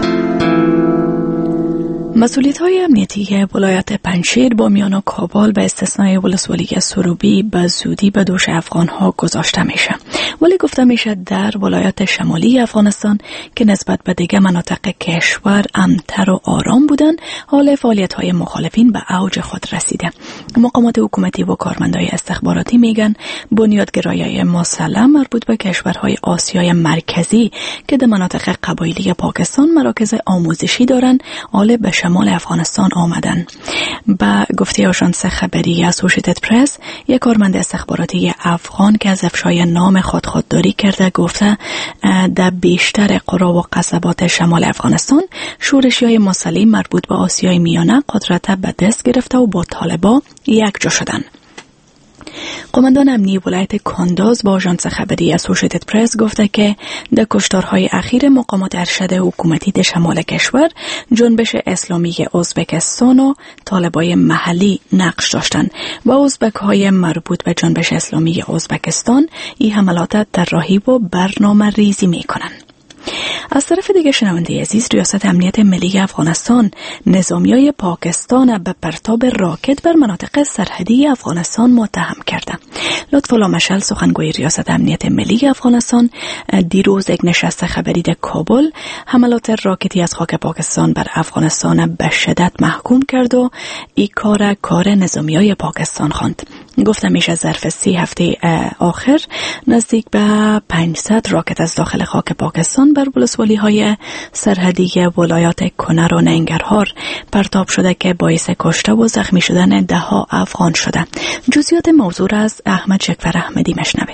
مسئولیت‌های امنیتی ولایت پنجشیر با میان کابل به استثنای ولسوالی سروبی به زودی به دوش افغان‌ها گذاشته میشه. ولی گفته میشه در ولایت شمالی افغانستان که نسبت به دیگه مناطق کشور امن‌تر و آرام بودن، حال فعالیت‌های مخالفین به اوج خود رسیده. مقامات حکومتی و کارمندای استخباراتی میگن بنیادگرایان مسلح مربوط به کشورهای آسیای مرکزی که در مناطق قبایلی پاکستان مراکز آموزشی دارن، حال به شمال افغانستان آمدند. با گفته آژانس خبری اسوشیتد پرس، یک کارمند استخباراتی افغان که از افشای نام خود خودداری کرده گفته در بیشتر قرا و قصبات شمال افغانستان شورشی‌های مسلح مربوط به آسیای میانه قدرت به دست گرفته و با طالبان یکجا شدند. قماندان امنی ولایت کانداز با آژانس خبری اسوشیتد پرس گفته که در کشتارهای اخیر مقامات ارشد حکومتی در شمال کشور جنبش اسلامی ازبکستان و طالبای محلی نقش داشتند و ازبک‌های مربوط به جنبش اسلامی ازبکستان این حملات طراحی و برنامه ریزی می‌کنند. از طرف دیگه شنونده عزیز، ریاست امنیت ملی افغانستان نظامیای پاکستان به پرتاب راکت بر مناطق سرحدی افغانستان متهم کرده. لطف‌الله مشعل، سخنگوی ریاست امنیت ملی افغانستان، دیروز یک نشست خبری در کابل حملات راکتی از خاک پاکستان بر افغانستان به شدت محکوم کرد و این کار نظامیای پاکستان خواند. گفتم میشه ظرف 3 هفته آخر نزدیک به 500 راکت از داخل خاک پاکستان بر ولسوالی‌های سرحدی ولایات کنر و ننگرهار پرتاب شده که باعث کشته و زخمی شدن ده‌ها افغان شده. جزئیات موضوع را از احمد شکفر احمدی مشنوید.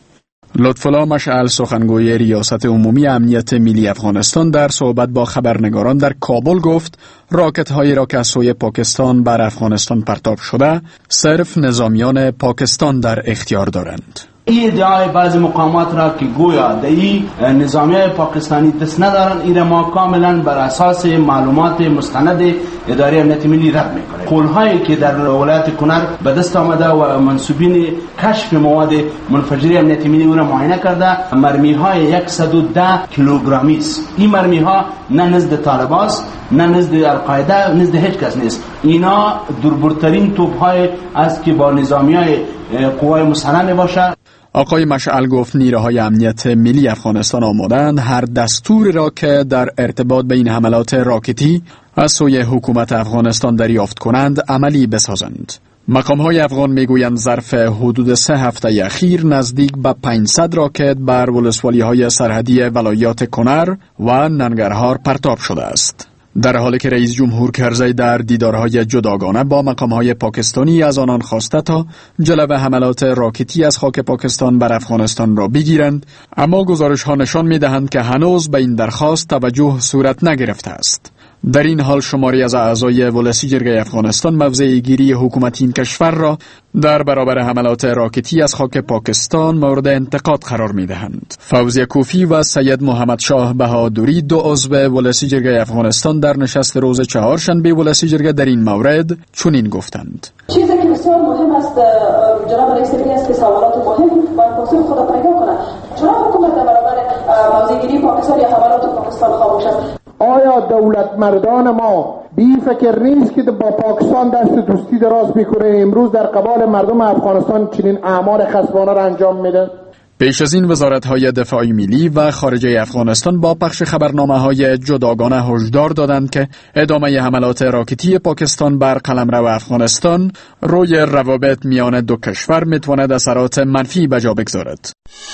لطف‌الله مشعل، سخنگوی ریاست عمومی امنیت ملی افغانستان، در صحبت با خبرنگاران در کابل گفت راکت‌هایی را که از سوی پاکستان بر افغانستان پرتاب شده صرف نظامیان پاکستان در اختیار دارند. این ادعای بعض مقامات را که گویا در این نظامیای پاکستانی دست ندارن، این ما کاملا بر اساس معلومات مستند اداره امنیت ملی رد میکنه. قولهایی که در ولایت کنر به دست آمده و منسوبین کشف مواد منفجره امنیت ملی او را معاینه کرده، مرمی های 110 کیلوگرامی است. این مرمی ها نه نزد طالبان است، نه نزد القاعده، نزد هیچ کس نیست. اینا دوربرترین توپ های است که با نظامیای قوای مسلح می باشه. آقای مشعل گفت نیروهای امنیت ملی افغانستان آمادند هر دستور را که در ارتباط به این حملات راکتی از سوی حکومت افغانستان دریافت کنند عملی بسازند. مقام‌های افغان میگویند ظرف حدود 3 هفته اخیر نزدیک به 500 راکت بر ولسوالی‌های سرحدی ولایات کنر و ننگرهار پرتاب شده است. در حالی که رئیس جمهور کرزی در دیدارهای جداگانه با مقام‌های پاکستانی از آنان خواسته تا جلو حملات راکتی از خاک پاکستان بر افغانستان را بگیرند، اما گزارش‌ها نشان می‌دهند که هنوز به این درخواست توجه صورت نگرفته است. در این حال شماری از اعضای ولسی جرگه افغانستان موضع گیری حکومت این کشور را در برابر حملات راکتی از خاک پاکستان مورد انتقاد قرار می‌دهند. فوزیه کوفی و سید محمد شاه بهادری، 2 عضو ولسی جرگه افغانستان، در نشست روز چهارشنبه ولسی جرگه در این مورد چنین گفتند: چیزی که بسیار مهم است جناب رئیس جمهور است که سوالات مهم باید پاسخ خود پیدا کنند. چرا حکومت در برابر موضع گیری پاکستان یا حملات پاکستان خاموش است؟ آیا دولت مردان ما بی فکر نیست که با پاکستان دست دوستی دراز میکنه؟ امروز در قبال مردم افغانستان چنین اعمال خصمانه را انجام میده؟ پیش از این وزارت‌های دفاع ملی و خارجه افغانستان با پخش خبرنامه‌های جداگانه هشدار دادند که ادامه حملات راکتی پاکستان بر قلمرو افغانستان روی روابط میان دو کشور میتواند اثرات منفی به جا بگذارد.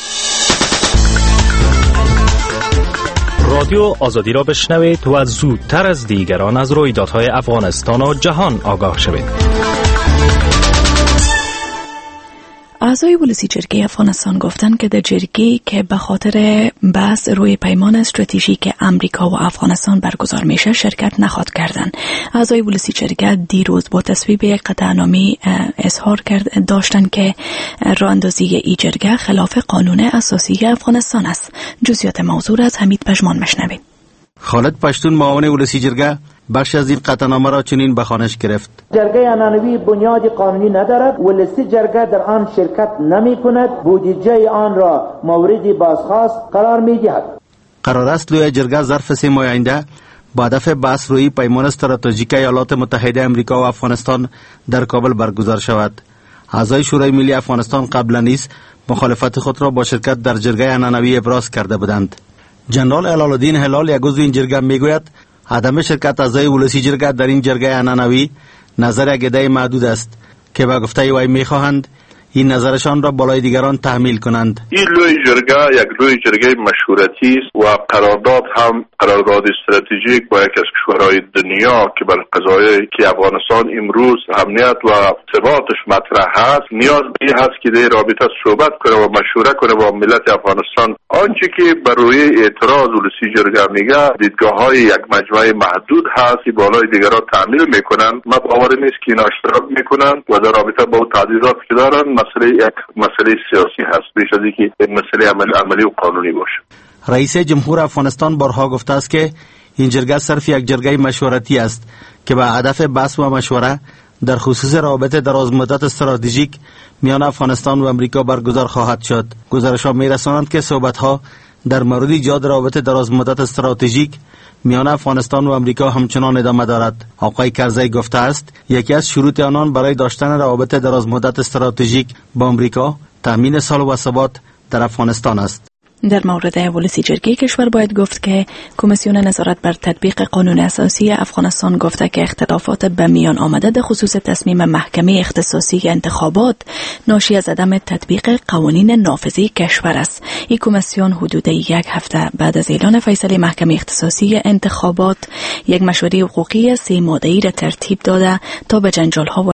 رادیو آزادی را بشنوید و زودتر از دیگران از رویدادهای افغانستان و جهان آگاه شوید. اعضای ولسی جرگه افغانستان گفتند که در جرگه‌ای که به خاطر بحث روی پیمان استراتژیک امریکا و افغانستان برگزار میشه شرکت نخواهد کردند. اعضای ولسی جرگه دیروز با تصویب یک قطعنامه اظهار داشتند که راه اندازی ای جرگه خلاف قانون اساسی افغانستان است. جزئیات موضوع از حمید پژمان مشنوید. خالد پشتون، معاون ولسی جرگه، بخش از این قطعنامه را چنین به خوانش گرفت: جرگه عنعنوی بنیاد قانونی ندارد، ولسی جرگه در آن شرکت نمی کند، بودجه آن را موردی بازخواست قرار می دهد. قرار است لوی جرگه ظرف 3 ماه آینده با هدف بحث روی پیمان استراتژیک ایالات متحده آمریکا و افغانستان در کابل برگزار شود. اعضای شورای ملی افغانستان قبلا نیز مخالفت خود را با شرکت در جرگه عنعنوی ابراز کرده بودند. جنرال هلال‌الدین هلال، یک عضو این جرگه، میگوید عدم شرکت اعضای ولسی جرگه در این جرگه عنعنوی نظر یک عده محدود است که به گفته وی میخواهند این نظرشان را بالای دیگران تحمیل کنند. این لوی جرگه یک لوی جرگه مشهور صورتی است و قرارداد هم قرارداد استراتژیک با یک از کشورهای دنیا که بر قضایایی که افغانستان امروز امنیت و ثباتش مطرح هست نیاز به این هست که در رابطه صحبت کنه و مشوره کنه با ملت افغانستان. آنچه که بر روی اعتراض ولسی جرگه میگه دیدگاه‌های یک مجموعه محدود هست که بالای دیگران تعمیل میکنن. ما باور نیست که اینا اشتراک میکنن و در رابطه با تعدیلات که دارن مسئله سیاسی هست بیش از اینکه مسئله عملی و قانونی باشه. رئیس جمهور افغانستان بارها گفته است که این جرگه صرف یک جرگه مشورتی است که به هدف بحث و مشوره در خصوص روابط درازمدت استراتژیک میان افغانستان و امریکا برگزار خواهد شد. گزارش‌ها می‌رسانند که صحبت‌ها در مورد ایجاد روابط درازمدت استراتژیک میان افغانستان و امریکا همچنان ادامه دارد. آقای کرزی گفته است یکی از شروط آنان برای داشتن روابط درازمدت استراتژیک با امریکا تامین صلح و ثبات در افغانستان است. در مورد ولسی جرگه کشور باید گفت که کمیسیون نظارت بر تطبیق قانون اساسی افغانستان گفته که اختلافات به میان آمده در خصوص تصمیم محکمه اختصاصی انتخابات ناشی از عدم تطبیق قوانین نافذه کشور است. این کمیسیون حدود یک هفته بعد از اعلان فیصله محکمه اختصاصی انتخابات یک مشوره حقوقی 3 ماده‌ای را ترتیب داده تا به جنجال‌ها